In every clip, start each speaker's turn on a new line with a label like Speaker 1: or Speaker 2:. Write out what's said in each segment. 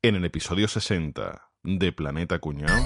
Speaker 1: En el episodio 60 de Planeta Cuñao.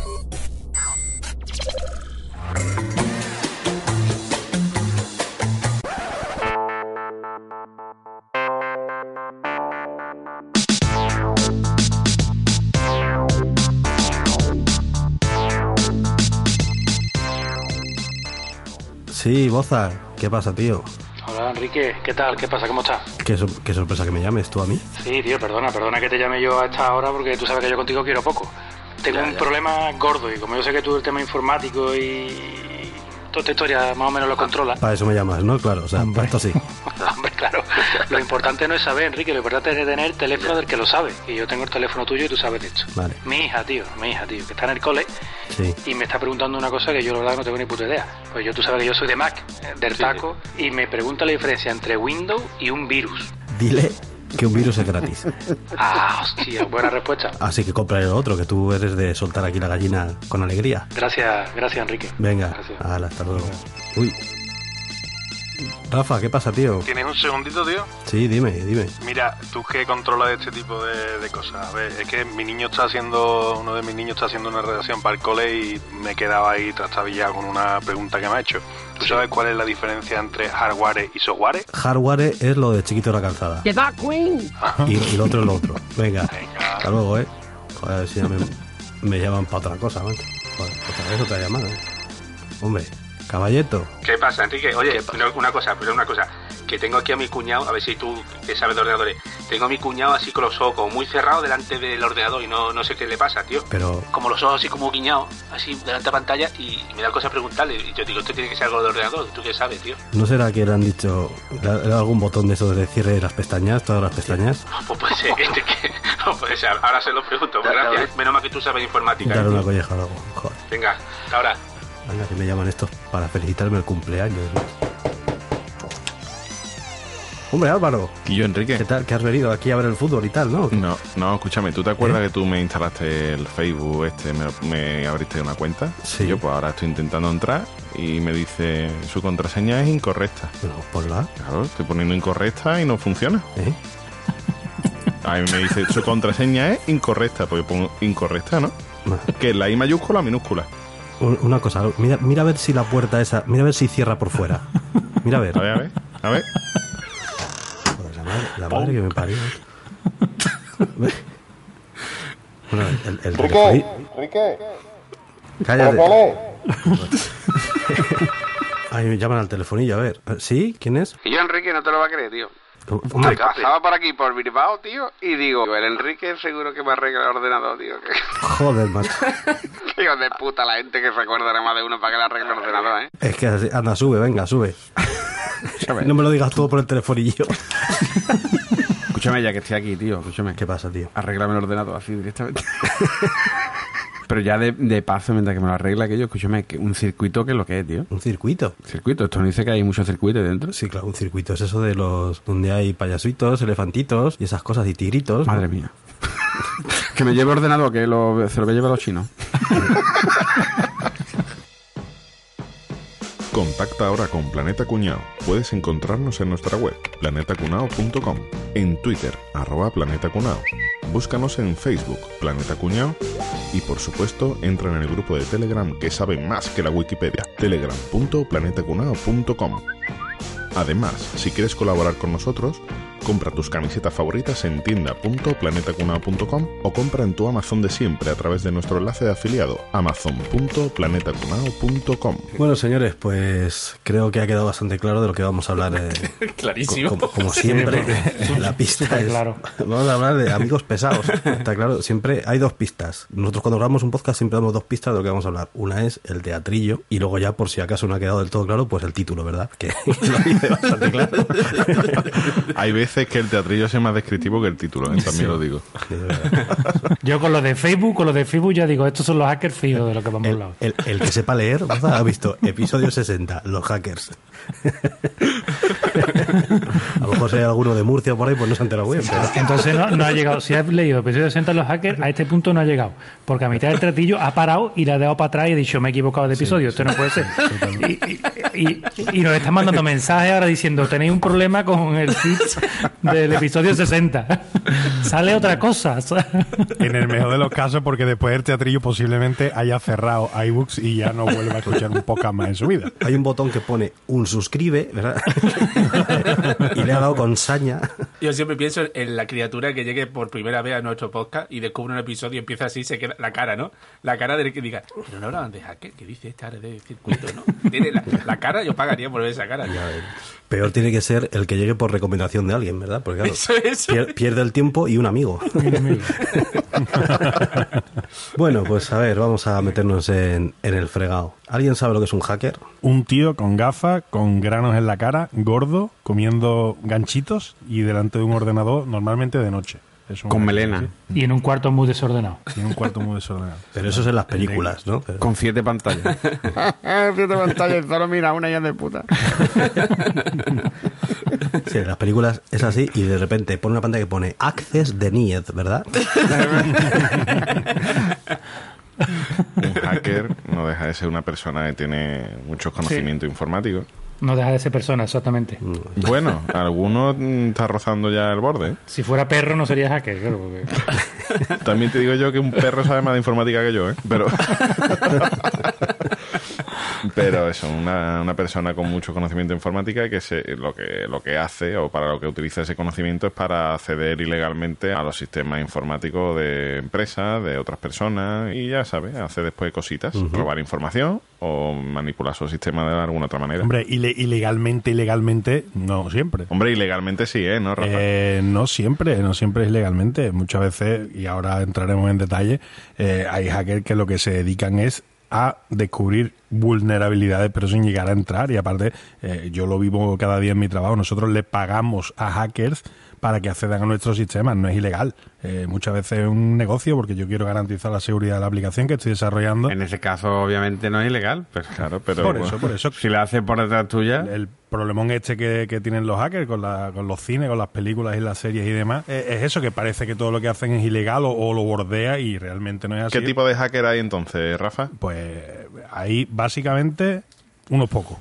Speaker 2: Sí, Boza, ¿qué pasa, tío?
Speaker 3: Hola, Enrique, ¿qué tal? ¿Qué pasa? ¿Cómo estás?
Speaker 2: Qué sorpresa que me llames, ¿tú a mí?
Speaker 3: Sí, tío, perdona que te llame yo a esta hora porque tú sabes que yo contigo quiero poco. Tengo un problema gordo y como yo sé que tú el tema informático y toda esta historia más o menos lo controlas.
Speaker 2: Para eso me llamas, ¿no? Claro, o sea, para esto sí.
Speaker 3: Hombre, claro. Lo importante no es saber, Enrique, lo importante es tener el teléfono del que lo sabe. Y yo tengo el teléfono tuyo y tú sabes de esto.
Speaker 2: Vale.
Speaker 3: Mi hija, tío, que está en el cole.
Speaker 2: Sí.
Speaker 3: Y me está preguntando una cosa que yo la verdad no tengo ni puta idea. Pues tú sabes que yo soy de Mac, del taco, y me pregunta la diferencia entre Windows y un virus.
Speaker 2: Dile que un virus es gratis.
Speaker 3: Ah, hostia, buena respuesta.
Speaker 2: Así que compra el otro, que tú eres de soltar aquí la gallina con alegría.
Speaker 3: Gracias, Enrique.
Speaker 2: Venga,
Speaker 3: Gracias.
Speaker 2: hala, hasta luego. Uy. Rafa, ¿qué pasa, tío?
Speaker 4: ¿Tienes un segundito, tío?
Speaker 2: Sí, dime.
Speaker 4: Mira, tú que controlas este tipo de cosas. A ver, es que uno de mis niños está haciendo una redacción para el cole y me he quedado ahí trastabillado con una pregunta que me ha hecho. ¿Tú sabes cuál es la diferencia entre hardware y software?
Speaker 2: Hardware es lo de Chiquito de la Calzada.
Speaker 5: ¡Que da Queen!
Speaker 2: Y lo otro es lo otro. Venga. Hasta luego, Joder, a ver si ya me llaman para otra cosa, macho. Joder, otra vez otra llamada. Hombre, caballeto.
Speaker 6: ¿Qué pasa, Enrique? Oye, una cosa, que tengo aquí a mi cuñado, a ver si tú que sabes de ordenadores, tengo a mi cuñado así con los ojos como muy cerrados delante del ordenador y no sé qué le pasa, tío.
Speaker 2: Pero...
Speaker 6: Como los ojos así como guiñados, así delante de la pantalla y me da cosa preguntarle. Y yo digo, esto tiene que ser algo del ordenador, ¿tú qué sabes, tío?
Speaker 2: ¿No será que le han dicho algún botón de eso de cierre de las pestañas, todas las pestañas?
Speaker 6: Pues puede ser, no puede ser, ahora se lo pregunto, pues gracias. Menos mal que tú sabes de informática.
Speaker 2: Dar una colleja luego, joder.
Speaker 6: Venga, hasta ahora.
Speaker 2: Venga, que me llaman estos para felicitarme el cumpleaños, ¿no? Hombre, Álvaro.
Speaker 1: ¿Y yo, Enrique?
Speaker 2: ¿Qué tal? ¿Que has venido aquí a ver el fútbol y tal, no?
Speaker 1: No, escúchame, ¿tú te acuerdas que tú me instalaste el Facebook me abriste una cuenta?
Speaker 2: Sí.
Speaker 1: Yo pues ahora estoy intentando entrar y me dice su contraseña es incorrecta.
Speaker 2: Bueno, ponla.
Speaker 1: Claro, estoy poniendo incorrecta y no funciona. A mí me dice su contraseña es incorrecta, pues yo pongo incorrecta, ¿no? Que es la I mayúscula o minúscula.
Speaker 2: Una cosa, mira a ver si la puerta esa, mira a ver si cierra por fuera. Mira a ver.
Speaker 1: A ver.
Speaker 2: La madre que me parió. Bueno, el
Speaker 7: Enrique.
Speaker 2: Cállate. Ahí me llaman al telefonillo, a ver. ¿Sí? ¿Quién es?
Speaker 6: Y yo, Enrique, no te lo va a creer, tío.
Speaker 2: Hombre,
Speaker 6: Pasaba por aquí, por Bilbao, tío, y digo, el Enrique seguro que me arregla el ordenador, tío.
Speaker 2: joder, macho.
Speaker 6: Hijo de puta la gente que recuerda nada más de uno para que le arregle el ordenador, ¿eh?
Speaker 2: Es que así, anda, venga, sube. No me lo digas todo por el telefonillo.
Speaker 8: Escúchame, ya que estoy aquí, tío, escúchame.
Speaker 2: ¿Qué pasa, tío?
Speaker 8: Arréglame el ordenador así directamente. Pero ya de paso, mientras que me lo arregla aquello, escúchame, que un circuito, ¿qué es lo que es, tío?
Speaker 2: ¿Un circuito?
Speaker 8: Circuito, esto no dice que hay muchos circuitos dentro.
Speaker 2: Sí, claro, un circuito es eso de los donde hay payasitos, elefantitos y esas cosas y tigritos.
Speaker 8: Madre mía. Que me lleve el ordenador, que se lo voy a llevar a los chinos.
Speaker 1: Contacta ahora con Planeta Cuñao. Puedes encontrarnos en nuestra web, planetacunao.com, en Twitter, @planetacunao. Búscanos en Facebook, Planeta Cuñao, y por supuesto, entra en el grupo de Telegram que sabe más que la Wikipedia, telegram.planetacunao.com. Además, si quieres colaborar con nosotros, compra tus camisetas favoritas en tienda.planetacunao.com o compra en tu Amazon de siempre a través de nuestro enlace de afiliado amazon.planetacunao.com.
Speaker 2: Bueno, señores, pues creo que ha quedado bastante claro de lo que vamos a hablar.
Speaker 5: Clarísimo.
Speaker 2: Como siempre, la pista es...
Speaker 3: claro.
Speaker 2: Vamos a hablar de amigos pesados. Está claro, siempre hay dos pistas. Nosotros cuando grabamos un podcast siempre damos dos pistas de lo que vamos a hablar. Una es el teatrillo y luego ya, por si acaso no ha quedado del todo claro, pues el título, ¿verdad? Que lo dice bastante claro.
Speaker 1: Hay veces que el teatrillo es más descriptivo que el título, también lo digo.
Speaker 5: Yo con lo de Facebook ya digo, estos son los hackers fijos de lo que vamos a hablar.
Speaker 2: El que sepa leer, ha visto episodio 60, los hackers. A lo mejor si hay alguno de Murcia por ahí, pues no se ha enterado bien. Pero...
Speaker 5: Entonces no ha llegado. Si has leído el episodio 60 de los hackers, a este punto no ha llegado. Porque a mitad del tratillo ha parado y le ha dado para atrás y ha dicho, me he equivocado de episodio, esto no puede ser. Y nos están mandando mensajes ahora diciendo, tenéis un problema con el feed del episodio 60. Sale otra cosa.
Speaker 7: En el mejor de los casos, porque después del teatrillo posiblemente haya cerrado iBooks y ya no vuelva a escuchar un podcast más en su vida.
Speaker 2: Hay un botón que pone un suscribe, ¿verdad? Y le ha dado con saña.
Speaker 6: Yo siempre pienso en la criatura que llegue por primera vez a nuestro podcast y descubre un episodio y empieza así, se queda la cara, ¿no? La cara del que diga, pero no hablaban de hacker, que dice esta área de circuito, ¿no? Tiene la cara, yo pagaría por ver esa cara.
Speaker 2: Peor tiene que ser el que llegue por recomendación de alguien, ¿verdad? Porque claro,
Speaker 6: Eso.
Speaker 2: pierde el tiempo y un amigo. Bueno, pues a ver, vamos a meternos en el fregado. ¿Alguien sabe lo que es un hacker?
Speaker 7: Un tío con gafas, con granos en la cara, gordo, comiendo ganchitos y delante de un ordenador, normalmente de noche.
Speaker 8: Con melena.
Speaker 5: Y en un cuarto muy desordenado.
Speaker 7: Y en un cuarto muy desordenado.
Speaker 2: Pero eso es en las películas, ¿no? Pero...
Speaker 8: Con 7 pantallas. 7 pantallas, solo mira una ya de puta.
Speaker 2: Sí, en las películas es así y de repente pone una pantalla que pone Access Denied, ¿verdad?
Speaker 1: Un hacker no deja de ser una persona que tiene muchos conocimientos informáticos.
Speaker 5: No deja de ser persona, exactamente.
Speaker 1: Bueno, alguno está rozando ya el borde, ¿eh?
Speaker 5: Si fuera perro no sería hacker, claro. Porque...
Speaker 1: También te digo yo que un perro sabe más de informática que yo, ¿eh? Pero eso, una persona con mucho conocimiento de informática que lo que hace o para lo que utiliza ese conocimiento es para acceder ilegalmente a los sistemas informáticos de empresas, de otras personas y ya sabes, hace después cositas, robar información o manipular su sistema de alguna otra manera.
Speaker 7: Hombre, ilegalmente, no siempre.
Speaker 1: Hombre, ilegalmente sí, ¿eh? ¿No, Rafa?
Speaker 7: No siempre es ilegalmente. Muchas veces, y ahora entraremos en detalle, hay hackers que lo que se dedican es a descubrir vulnerabilidades, pero sin llegar a entrar. Y aparte, yo lo vivo cada día en mi trabajo. Nosotros le pagamos a hackers para que accedan a nuestros sistemas. No es ilegal. Muchas veces es un negocio porque yo quiero garantizar la seguridad de la aplicación que estoy desarrollando.
Speaker 8: En ese caso, obviamente, no es ilegal. Pero
Speaker 1: claro, pero
Speaker 7: por eso.
Speaker 8: Si la haces por detrás tuya...
Speaker 7: El problemón que tienen los hackers con los cines, con las películas y las series y demás, es eso, que parece que todo lo que hacen es ilegal o lo bordea y realmente no es así.
Speaker 1: ¿Qué tipo de hacker hay entonces, Rafa?
Speaker 7: Pues hay básicamente unos pocos.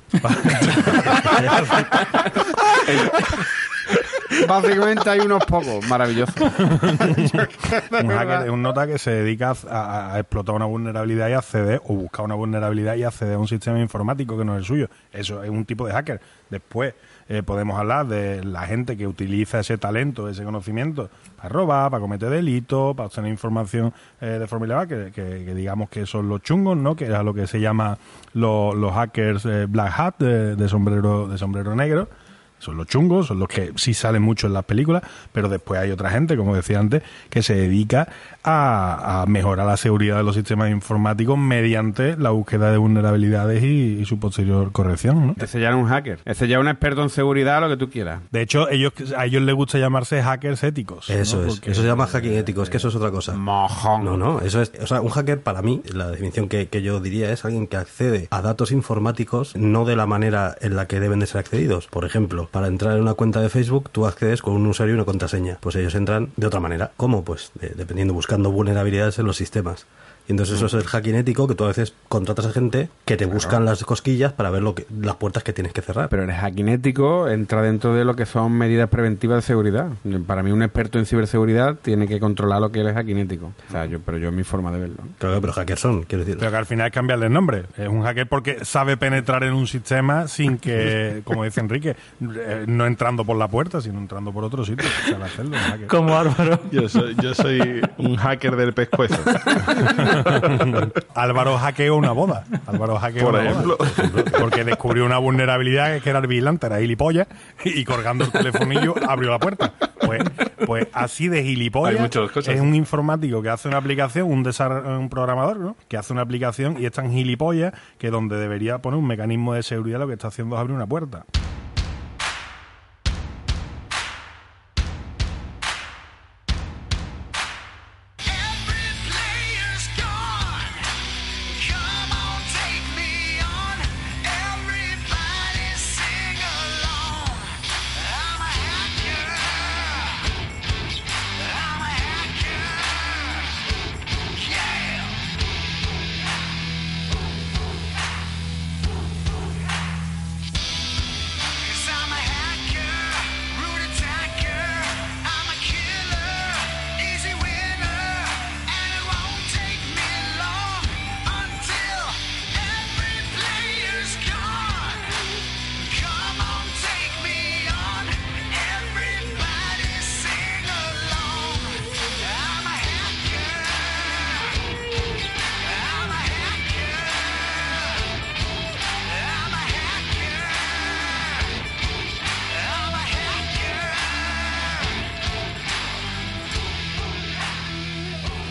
Speaker 8: Básicamente hay unos pocos, maravilloso.
Speaker 7: Un hacker es un nota que se dedica a explotar una vulnerabilidad y acceder, o buscar una vulnerabilidad y acceder a un sistema informático que no es el suyo. Eso es un tipo de hacker. Después podemos hablar de la gente que utiliza ese talento, ese conocimiento para robar, para cometer delitos, para obtener información de forma ilegal, que digamos que son los chungos, ¿no? Que es a lo que se llama los hackers Black Hat de sombrero negro. Son los chungos, son los que sí salen mucho en las películas, pero después hay otra gente, como decía antes, que se dedica a mejorar la seguridad de los sistemas informáticos mediante la búsqueda de vulnerabilidades y su posterior corrección, ¿no?
Speaker 8: Ese ya es un hacker. Ese ya es un experto en seguridad, lo que tú quieras.
Speaker 7: De hecho, a ellos les gusta llamarse hackers éticos.
Speaker 2: Eso, ¿no? Eso se llama hacking ético, es que eso es otra cosa.
Speaker 8: Mojón.
Speaker 2: No, eso es... O sea, un hacker para mí, la definición que yo diría es alguien que accede a datos informáticos no de la manera en la que deben de ser accedidos. Por ejemplo, para entrar en una cuenta de Facebook, tú accedes con un usuario y una contraseña. Pues ellos entran de otra manera. ¿Cómo? Pues dependiendo, buscando vulnerabilidades en los sistemas. Y entonces eso es el hacking ético, que tú a veces contratas a gente que te buscan las cosquillas para ver las puertas que tienes que cerrar.
Speaker 8: Pero el hacking ético entra dentro de lo que son medidas preventivas de seguridad. Para mí un experto en ciberseguridad tiene que controlar lo que es el hacking ético. O sea, pero yo es mi forma de verlo.
Speaker 2: Claro, pero hackers son, quiero decir.
Speaker 7: Pero que al final es cambiarle el nombre. Es un hacker porque sabe penetrar en un sistema sin que, como dice Enrique, no entrando por la puerta, sino entrando por otro sitio. Sabe hacerlo,
Speaker 5: como Álvaro.
Speaker 1: Yo soy un hacker del pescuezo.
Speaker 7: Álvaro hackeó una boda.
Speaker 1: Por ejemplo.
Speaker 7: Porque descubrió una vulnerabilidad que era el vigilante, era gilipollas, y colgando el telefonillo abrió la puerta. Pues así de gilipollas es un informático que hace una aplicación, un programador, ¿no? Que hace una aplicación y es tan gilipollas que donde debería poner un mecanismo de seguridad lo que está haciendo es abrir una puerta.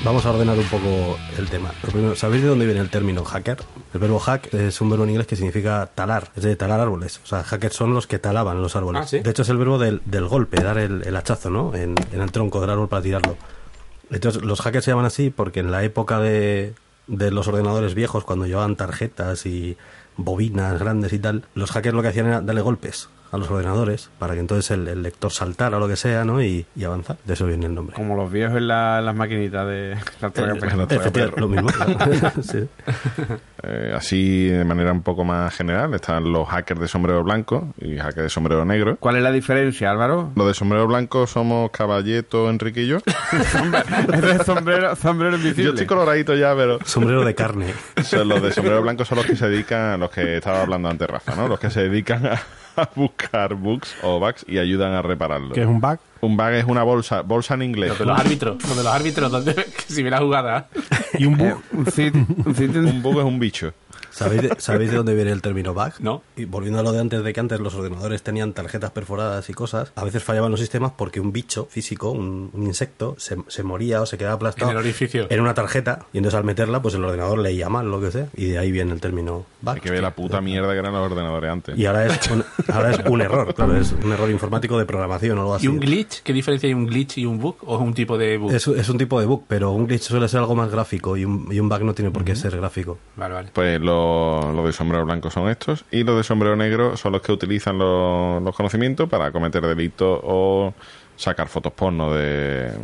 Speaker 2: Vamos a ordenar un poco el tema. Lo primero, ¿sabéis de dónde viene el término hacker? El verbo hack es un verbo en inglés que significa talar, es de talar árboles. O sea, hackers son los que talaban los árboles.
Speaker 6: ¿Sí?
Speaker 2: De hecho, es el verbo del golpe, dar el hachazo, ¿no? En el tronco del árbol para tirarlo. Entonces, los hackers se llaman así porque en la época de los ordenadores viejos, cuando llevaban tarjetas y bobinas grandes y tal, los hackers lo que hacían era darle golpes a los ordenadores para que entonces el lector saltara o lo que sea, ¿no? Y avanzar. De eso viene el nombre.
Speaker 8: Como los viejos en las maquinitas de la
Speaker 2: Efectivamente, lo mismo. Sí.
Speaker 1: Así, de manera un poco más general, están los hackers de sombrero blanco y hackers de sombrero negro.
Speaker 8: ¿Cuál es la diferencia, Álvaro?
Speaker 1: Los de sombrero blanco somos Caballeto, Enrique y yo.
Speaker 8: Es de sombrero invisible.
Speaker 1: Yo estoy coloradito ya, pero...
Speaker 2: Sombrero de carne.
Speaker 1: Los de sombrero blanco son los que se dedican, los que estaba hablando antes Rafa, ¿no? Los que se dedican a buscar bugs o bugs y ayudan a repararlos.
Speaker 7: ¿Qué es un bug?
Speaker 1: Un bug es una bolsa en inglés.
Speaker 6: Lo de los árbitros, donde que si ve la jugada.
Speaker 7: ¿Y un bug?
Speaker 1: Un bug es un bicho.
Speaker 2: ¿Sabéis de dónde viene el término bug?
Speaker 6: No.
Speaker 2: Y volviendo a lo de antes, de que antes los ordenadores tenían tarjetas perforadas y cosas, a veces fallaban los sistemas porque un bicho físico, un insecto, se moría o se quedaba aplastado
Speaker 6: En el orificio.
Speaker 2: en una tarjeta, y entonces al meterla, pues el ordenador leía mal, lo que sea, y de ahí viene el término bug.
Speaker 1: Hay que ver la puta mierda que eran los ordenadores antes.
Speaker 2: Y ahora es un error, claro, es un error informático de programación o algo así.
Speaker 6: ¿Y un glitch? ¿Qué diferencia hay un glitch y un bug? ¿O es un tipo de bug?
Speaker 2: Es un tipo de bug, pero un glitch suele ser algo más gráfico y un bug no tiene por qué ser gráfico.
Speaker 6: Vale.
Speaker 1: Pues los de sombrero blanco son estos y los de sombrero negro son los que utilizan los conocimientos para cometer delitos o sacar fotos porno de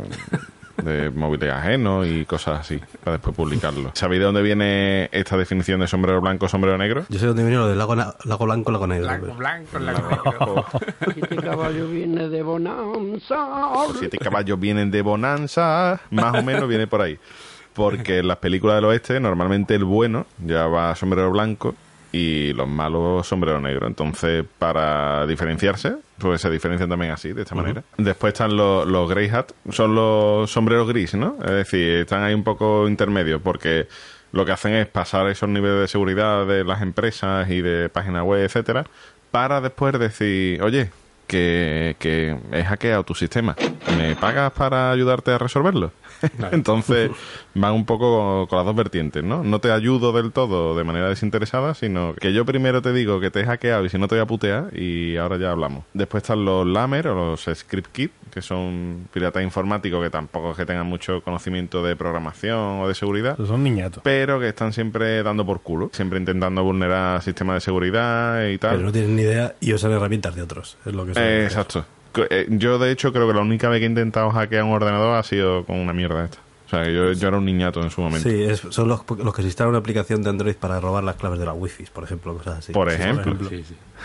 Speaker 1: móviles ajenos y cosas así para después publicarlo. ¿Sabéis de dónde viene esta definición de sombrero blanco, sombrero negro?
Speaker 2: Yo sé dónde viene lo de lago blanco, lago negro.
Speaker 6: Lago blanco, lago negro.
Speaker 9: Siete caballos viene de bonanza.
Speaker 1: Los 7 caballos vienen de bonanza, más o menos viene por ahí. Porque en las películas del oeste normalmente el bueno lleva sombrero blanco y los malos sombrero negro. Entonces, para diferenciarse, pues se diferencian también así, de esta manera. Después están los grey hat, son los sombreros gris, ¿no? Es decir, están ahí un poco intermedios porque lo que hacen es pasar esos niveles de seguridad de las empresas y de páginas web, etcétera, para después decir, oye, que he hackeado tu sistema, ¿me pagas para ayudarte a resolverlo? Vale. Entonces van un poco con las dos vertientes, ¿no? No te ayudo del todo de manera desinteresada, sino que yo primero te digo que te he hackeado y si no te voy a putear y ahora ya hablamos. Después están los lamer o los script kit, que son piratas informáticos que tampoco es que tengan mucho conocimiento de programación o de seguridad.
Speaker 7: Son niñatos.
Speaker 1: Pero que están siempre dando por culo, siempre intentando vulnerar sistemas de seguridad y tal.
Speaker 2: Pero no tienen ni idea y usan herramientas de otros, es lo que
Speaker 1: exacto. Yo, de hecho, creo que la única vez que he intentado hackear un ordenador ha sido con una mierda esta. O sea, que yo era un niñato en su momento.
Speaker 2: Sí, son los que se instalan una aplicación de Android para robar las claves de la Wi-Fi, por ejemplo, cosas así.
Speaker 1: Por ejemplo.
Speaker 6: Sí.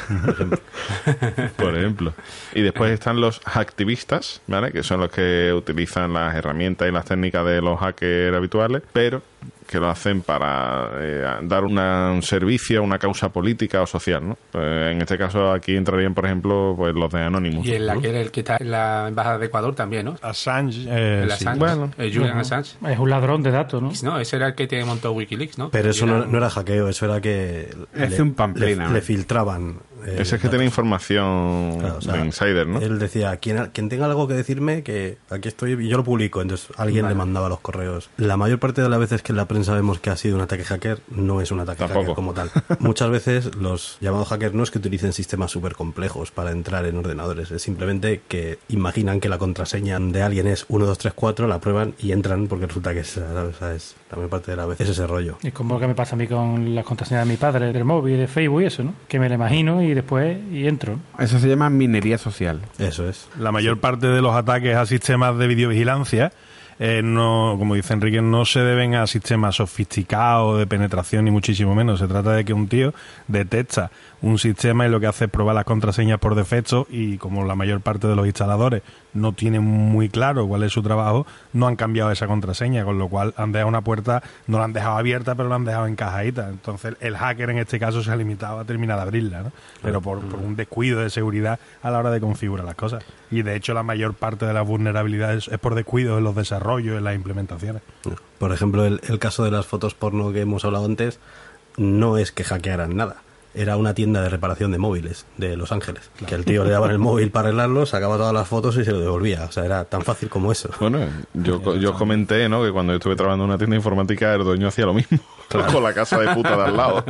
Speaker 1: Por ejemplo. Y después están los hacktivistas, ¿vale? Que son los que utilizan las herramientas y las técnicas de los hackers habituales, pero que lo hacen para dar un servicio a una causa política o social, ¿no? En este caso aquí entrarían, por ejemplo, pues los de Anonymous.
Speaker 6: Y el que está en la embajada de Ecuador también, ¿no?
Speaker 7: Assange.
Speaker 6: Assange.
Speaker 1: Bueno,
Speaker 6: Julian Assange.
Speaker 5: Es un ladrón de datos, ¿no?
Speaker 6: No, ese era el que te montó Wikileaks, ¿no?
Speaker 2: Pero eso no era hackeo, eso era que le filtraban.
Speaker 1: Ese es que tiene información, claro, o sea, de insider, ¿no?
Speaker 2: Él decía, quien tenga algo que decirme, que aquí estoy y yo lo publico. Entonces alguien le mandaba los correos. La mayor parte de las veces que en la prensa vemos que ha sido un ataque hacker, no es un ataque hacker como tal. Muchas veces los llamados hackers no es que utilicen sistemas súper complejos para entrar en ordenadores, es simplemente que imaginan que la contraseña de alguien es 1, 2, 3, 4, la prueban y entran porque resulta que es la mayor parte de las veces ese rollo.
Speaker 5: Es como lo que me pasa a mí con las contraseñas de mi padre, del móvil, de Facebook y eso, ¿no? Que me lo imagino y después entro.
Speaker 8: Eso se llama minería social.
Speaker 2: Eso es.
Speaker 7: La mayor parte de los ataques a sistemas de videovigilancia, no, como dice Enrique, no se deben a sistemas sofisticados de penetración ni muchísimo menos. Se trata de que un tío detecta un sistema y lo que hace es probar las contraseñas por defecto, y como la mayor parte de los instaladores no tienen muy claro cuál es su trabajo, no han cambiado esa contraseña, con lo cual han dejado una puerta, no la han dejado abierta, pero la han dejado encajadita. Entonces el hacker en este caso se ha limitado a terminar de abrirla, ¿no? Pero por un descuido de seguridad a la hora de configurar las cosas. Y de hecho la mayor parte de las vulnerabilidades es por descuido en los desarrollos, en las implementaciones.
Speaker 2: Por ejemplo, el caso de las fotos porno que hemos hablado antes no es que hackearan nada. era una tienda de reparación de móviles de Los Ángeles. Que el tío le daban el móvil para arreglarlo, sacaba todas las fotos y se lo devolvía. O sea, era tan fácil como eso.
Speaker 1: Bueno, yo os comenté, ¿no?, que cuando yo estuve trabajando en una tienda informática, el dueño hacía lo mismo. Claro. Con la casa de puta de al lado.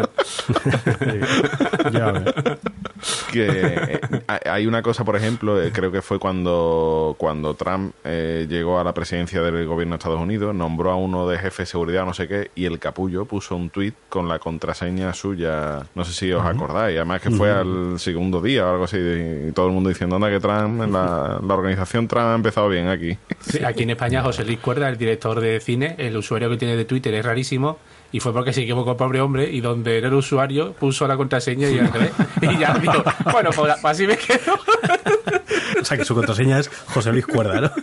Speaker 7: Ya ves.
Speaker 1: Que hay una cosa, por ejemplo, creo que fue cuando Trump llegó a la presidencia del gobierno de Estados Unidos, nombró a uno de jefe de seguridad, no sé qué, y el capullo puso un tuit con la contraseña suya, no sé si os acordáis, además que fue al segundo día o algo así, y todo el mundo diciendo, anda, que Trump, la organización Trump ha empezado bien aquí.
Speaker 6: Sí, aquí en España José Luis Cuerda, el director de cine, el usuario que tiene de Twitter es rarísimo, y fue porque se equivocó el pobre hombre, y donde era el usuario puso la contraseña y ya dijo, bueno, pues así me quedo.
Speaker 2: O sea, que su contraseña es José Luis Cuerda, ¿no?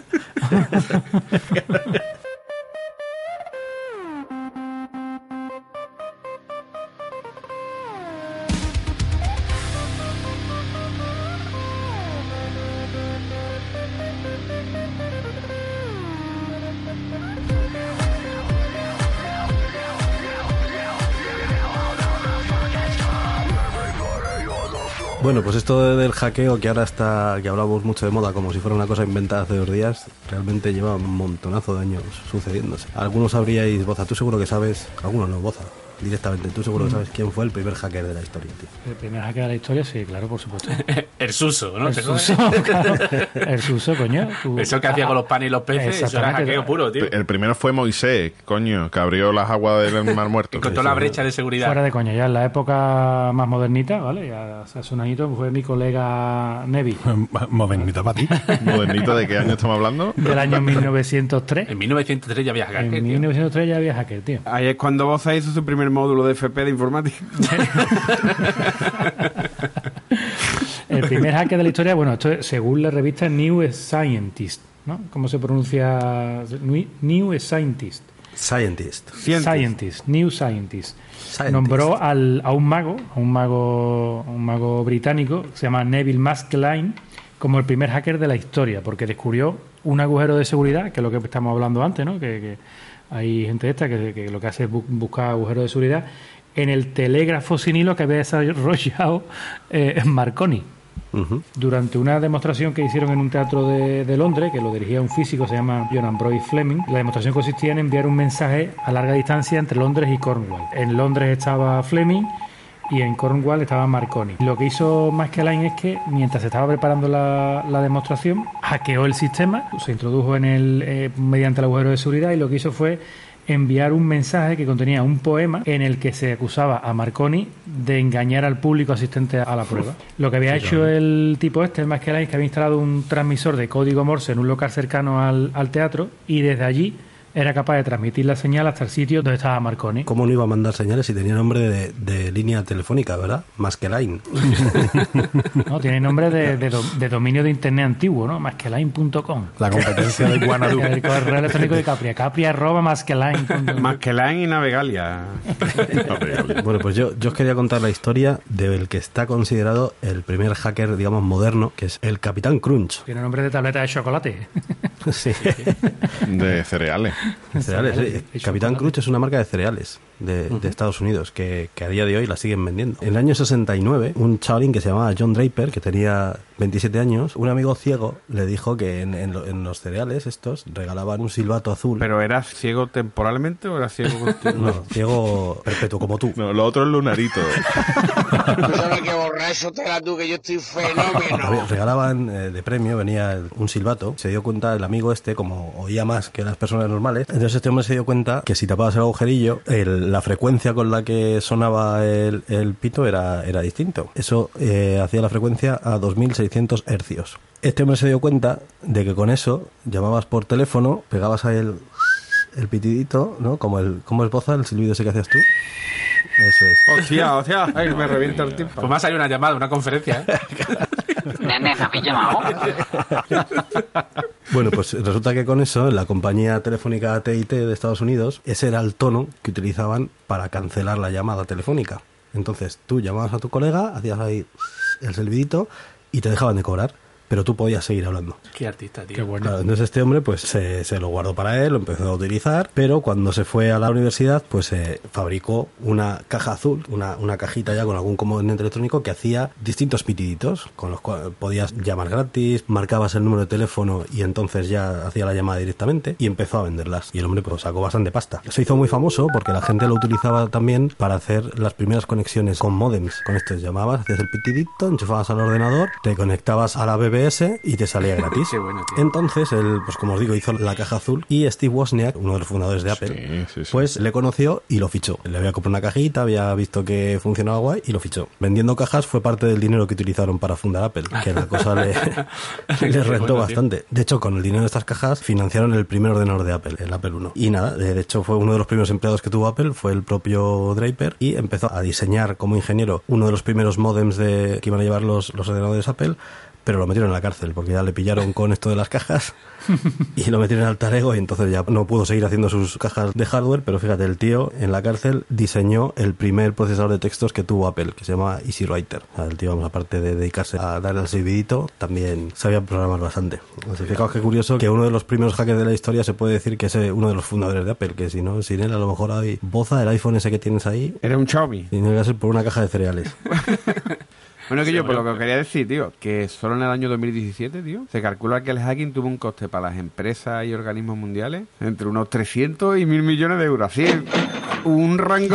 Speaker 2: Bueno, pues esto del hackeo, que ahora está, que hablamos mucho de moda como si fuera una cosa inventada hace 2 días, realmente lleva un montonazo de años sucediéndose. Algunos sabríais, Boza, tú seguro que sabes, algunos no, Boza, directamente, tú seguro que sabes quién fue el primer hacker de la historia, tío.
Speaker 5: El primer hacker de la historia, sí, claro, por supuesto.
Speaker 6: El Suso, ¿no?
Speaker 5: El Suso, claro. El Suso, coño.
Speaker 6: Eso que hacía con los panes y los peces, eso era hackeo puro, tío.
Speaker 1: El primero fue Moisés, coño, que abrió las aguas del Mar Muerto.
Speaker 6: Encontró la brecha de seguridad.
Speaker 5: Fuera de coña, ya en la época más modernita, ¿vale? Ya hace un añito fue mi colega Nevi.
Speaker 7: Modernito para ti.
Speaker 1: ¿Modernito de qué año estamos hablando?
Speaker 5: Del año 1903.
Speaker 6: En 1903 ya había hacker,
Speaker 5: En
Speaker 6: tío.
Speaker 5: 1903 ya había hacker, tío.
Speaker 8: Ahí es cuando Boza hizo su primer módulo de FP de informática.
Speaker 5: El primer hacker de la historia, bueno, esto es según la revista New Scientist, ¿no? ¿Cómo se pronuncia? New Scientist. New Scientist. Nombró a un mago británico que se llama Neville Maskelyne como el primer hacker de la historia, porque descubrió un agujero de seguridad, que es lo que estamos hablando antes, ¿no? Que hay gente esta que lo que hace es buscar agujeros de seguridad en el telégrafo sin hilo que había desarrollado Marconi. Durante una demostración que hicieron en un teatro de Londres, que lo dirigía un físico, se llama John Ambroise Fleming. La demostración consistía en enviar un mensaje a larga distancia entre Londres y Cornwall. En Londres estaba Fleming y en Cornwall estaba Marconi. Lo que hizo Maskelyne es que, mientras se estaba preparando la demostración, hackeó el sistema, se introdujo en mediante el agujero de seguridad, y lo que hizo fue enviar un mensaje que contenía un poema en el que se acusaba a Marconi de engañar al público asistente a la prueba. Lo que había hecho el tipo el Maskelyne, es que había instalado un transmisor de código Morse en un local cercano al teatro, y desde allí era capaz de transmitir la señal hasta el sitio donde estaba Marconi.
Speaker 2: ¿Cómo no iba a mandar señales si tenía nombre de línea telefónica, verdad? Maskelyne.
Speaker 5: No, tiene nombre de dominio de internet antiguo, ¿no? Maskelyne.com.
Speaker 7: La competencia de Guanadu.
Speaker 5: El correo electrónico de Capria@maskelyne.com.
Speaker 8: Maskelyne y Navegalia.
Speaker 2: Bueno, pues yo os quería contar la historia del que está considerado el primer hacker, digamos, moderno, que es el Capitán Crunch.
Speaker 5: Tiene nombre de tableta de chocolate.
Speaker 2: Sí.
Speaker 1: De cereales.
Speaker 2: Cereales, sí. El Capitán Crunch es una marca de cereales de Estados Unidos que a día de hoy la siguen vendiendo. En el año 69, un chavalín que se llamaba John Draper, que tenía 27 años, un amigo ciego le dijo que en los cereales estos regalaban un silbato azul.
Speaker 8: ¿Pero eras ciego temporalmente o eras ciego continuo?
Speaker 2: No, ciego perpetuo, como tú.
Speaker 1: No, lo otro es lunarito.
Speaker 10: Tú sabes que borracho te la tú, que yo estoy fenómeno.
Speaker 2: Regalaban de premio, venía un silbato. Se dio cuenta el amigo como oía más que las personas normales, entonces este hombre se dio cuenta que si tapabas el agujerillo, la frecuencia con la que sonaba el pito era distinto. Eso hacía la frecuencia a 2600 hercios. Este hombre se dio cuenta de que con eso llamabas por teléfono, pegabas ahí el pitidito, ¿no? Como es Boza, el silbido ese que hacías tú. Eso es.
Speaker 8: Hostia, ay, me revienta el tiempo.
Speaker 6: Pues me ha salido una llamada, una conferencia, ¿eh?
Speaker 10: Nene, ¿me habéis llamado?
Speaker 2: Bueno, pues resulta que con eso, la compañía telefónica AT&T de Estados Unidos, ese era el tono que utilizaban para cancelar la llamada telefónica. Entonces tú llamabas a tu colega, hacías ahí el silbidito y te dejaban de cobrar. pero tú podías seguir hablando.
Speaker 6: Qué artista, tío.
Speaker 5: Qué bueno.
Speaker 2: Claro, entonces este hombre pues se lo guardó para él, lo empezó a utilizar, pero cuando se fue a la universidad pues fabricó una caja azul, una cajita ya con algún componente electrónico que hacía distintos pitiditos, con los cuales podías llamar gratis, marcabas el número de teléfono y entonces ya hacía la llamada directamente y empezó a venderlas. Y el hombre pues sacó bastante pasta. Se hizo muy famoso porque la gente lo utilizaba también para hacer las primeras conexiones con módems. Con esto llamabas, hacías el pitidito, enchufabas al ordenador, te conectabas a la BBS y te salía gratis.
Speaker 6: Qué bueno, tío.
Speaker 2: Entonces él, pues como os digo, hizo la caja azul y Steve Wozniak, uno de los fundadores de Apple, pues le conoció y lo fichó. Le había comprado una cajita, había visto que funcionaba guay y lo fichó. Vendiendo cajas fue parte del dinero que utilizaron para fundar Apple, que la cosa le rentó bastante. De hecho, con el dinero de estas cajas financiaron el primer ordenador de Apple, el Apple I. Y nada, de hecho fue uno de los primeros empleados que tuvo Apple, fue el propio Draper, y empezó a diseñar como ingeniero uno de los primeros módems que iban a llevar los ordenadores Apple, pero lo metieron en la cárcel porque ya le pillaron con esto de las cajas y lo metieron en alter ego y entonces ya no pudo seguir haciendo sus cajas de hardware. Pero fíjate, el tío en la cárcel diseñó el primer procesador de textos que tuvo Apple, que se llama Easy Writer. O sea, el tío, vamos, aparte de dedicarse a darle al servidito, también sabía programar bastante. Entonces, fijaos qué curioso que uno de los primeros hackers de la historia se puede decir que es uno de los fundadores de Apple, que si no, sin él a lo mejor hay boza, el iPhone ese que tienes ahí
Speaker 8: Era un Xiaomi.
Speaker 2: tiene que ser por una caja de cereales.
Speaker 8: Bueno, que yo, por lo que os quería decir, tío, que solo en el año 2017, tío, se calcula que el hacking tuvo un coste para las empresas y organismos mundiales entre unos 300 y 1.000 millones de euros. Así, un rango...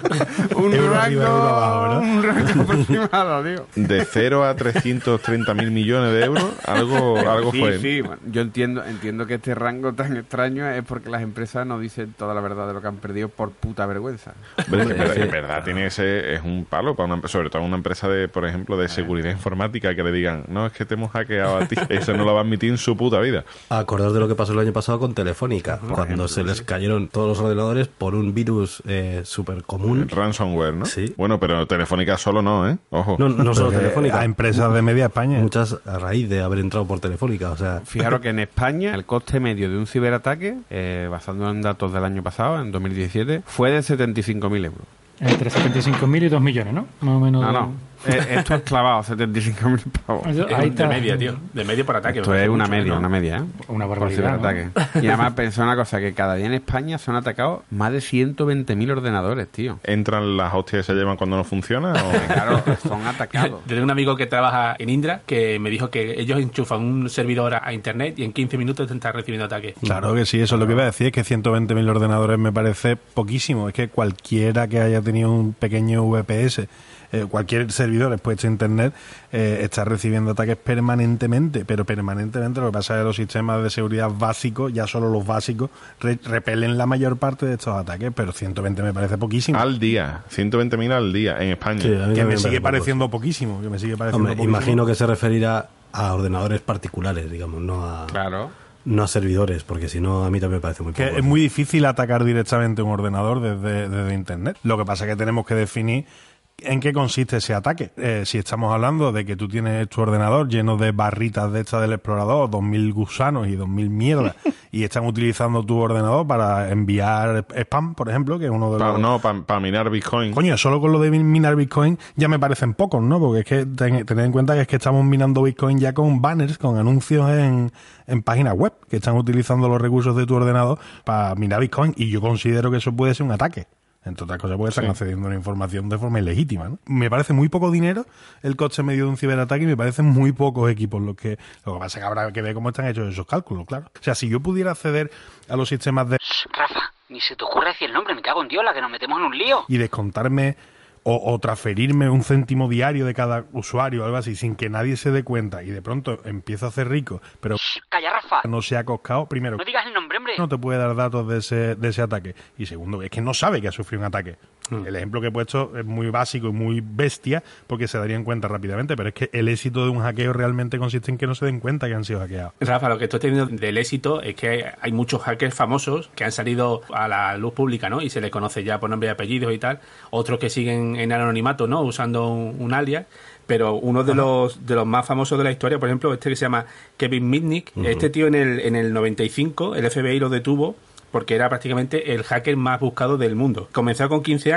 Speaker 7: Euro arriba, euro abajo, ¿no?
Speaker 8: Un rango aproximado, tío.
Speaker 1: De 0 a 330.000 millones de euros, algo
Speaker 8: Sí,
Speaker 1: fue.
Speaker 8: sí, bueno, yo entiendo que este rango tan extraño es porque las empresas no dicen toda la verdad de lo que han perdido por puta vergüenza.
Speaker 1: Pero es que en verdad tiene es un palo para sobre todo una empresa de, por ejemplo, de seguridad informática, que le digan, no, es que te hemos hackeado a ti. Eso no lo va a admitir en su puta vida.
Speaker 2: Acordaos de lo que pasó el año pasado con Telefónica, cuando se les cayeron todos los ordenadores por un virus súper común.
Speaker 1: Ransomware, ¿no?
Speaker 2: Sí.
Speaker 1: Bueno, pero Telefónica solo no, ¿eh? Ojo.
Speaker 2: No solo Telefónica.
Speaker 7: A empresas de media España.
Speaker 2: Muchas a raíz de haber entrado por Telefónica, o sea...
Speaker 8: Fijaros que en España el coste medio de un ciberataque, basado en datos del año pasado, en 2017, fue de 75.000 euros.
Speaker 5: Entre 75.000 y 2 millones, ¿no? Más o menos.
Speaker 8: No. Esto es clavado, 75.000 pavos.
Speaker 5: Ahí está.
Speaker 6: De media, tío. De media por ataque.
Speaker 8: Esto es una media, ¿eh?
Speaker 5: Una
Speaker 8: Por
Speaker 5: barbaridad,
Speaker 8: ciberataque. Y además pensé una cosa, que cada día en España son atacados más de 120.000 ordenadores, tío.
Speaker 1: ¿Entran las hostias que se llevan cuando no funciona? ¿O?
Speaker 8: Claro, son atacados.
Speaker 6: Tengo un amigo que trabaja en Indra que me dijo que ellos enchufan un servidor a internet y en 15 minutos te están recibiendo ataques.
Speaker 7: Claro que sí, eso es lo que iba a decir, es que 120.000 ordenadores me parece poquísimo. Es que cualquiera que haya tenido un pequeño VPS, cualquier servidor expuesto a internet, está recibiendo ataques permanentemente, pero permanentemente. Lo que pasa es que los sistemas de seguridad básicos, ya solo los básicos, repelen la mayor parte de estos ataques, pero 120 me parece poquísimo.
Speaker 1: Al día, 120.000 al día en España.
Speaker 2: Sí, a mí
Speaker 7: Que
Speaker 2: también
Speaker 7: me sigue
Speaker 2: parece
Speaker 7: pareciendo poquísimo, que me sigue pareciendo
Speaker 2: Hombre,
Speaker 7: poquísimo.
Speaker 2: imagino que se referirá a ordenadores particulares, digamos, no a servidores, porque si no a mí también me parece muy poco.
Speaker 7: Que es muy difícil atacar directamente un ordenador desde internet. Lo que pasa es que tenemos que definir en qué consiste ese ataque. Si estamos hablando de que tú tienes tu ordenador lleno de barritas de estas del explorador, 2.000 gusanos y 2.000 mierdas, y están utilizando tu ordenador para enviar spam, por ejemplo, que es uno de los...
Speaker 1: Para minar Bitcoin.
Speaker 7: Coño, solo con lo de minar Bitcoin ya me parecen pocos, ¿no? Porque es que tened en cuenta que es que estamos minando Bitcoin ya con banners, con anuncios en páginas web, que están utilizando los recursos de tu ordenador para minar Bitcoin, y yo considero que eso puede ser un ataque. Entre otras cosas, porque están accediendo a la información de forma ilegítima, ¿no? Me parece muy poco dinero el coste medio de un ciberataque, y me parecen muy pocos equipos lo que pasa es que habrá que ver cómo están hechos esos cálculos, claro. O sea, si yo pudiera acceder a los sistemas de...
Speaker 11: Rafa, ni se te ocurre decir el nombre, me cago en Dios, la que nos metemos en un lío.
Speaker 7: Y descontarme o transferirme un céntimo diario de cada usuario o algo así, sin que nadie se dé cuenta, y de pronto empiezo a hacer rico, pero
Speaker 11: calla, Rafa,
Speaker 7: no se ha coscado, primero,
Speaker 11: no digas el nombre, hombre.
Speaker 7: No te puede dar datos de ese ataque, y segundo, es que no sabe que ha sufrido un ataque. El ejemplo que he puesto es muy básico y muy bestia, porque se darían cuenta rápidamente, pero es que el éxito de un hackeo realmente consiste en que no se den cuenta que han sido hackeados.
Speaker 6: Rafa, lo que estoy teniendo del éxito es que hay muchos hackers famosos que han salido a la luz pública, ¿no? Y se les conoce ya por nombre y apellidos y tal. Otros que siguen en anonimato, ¿no? Usando un alias. Pero uno de los más famosos de la historia, por ejemplo, este que se llama Kevin Mitnick, este tío en el 95, el FBI lo detuvo porque era prácticamente el hacker más buscado del mundo. Comenzó con 15 años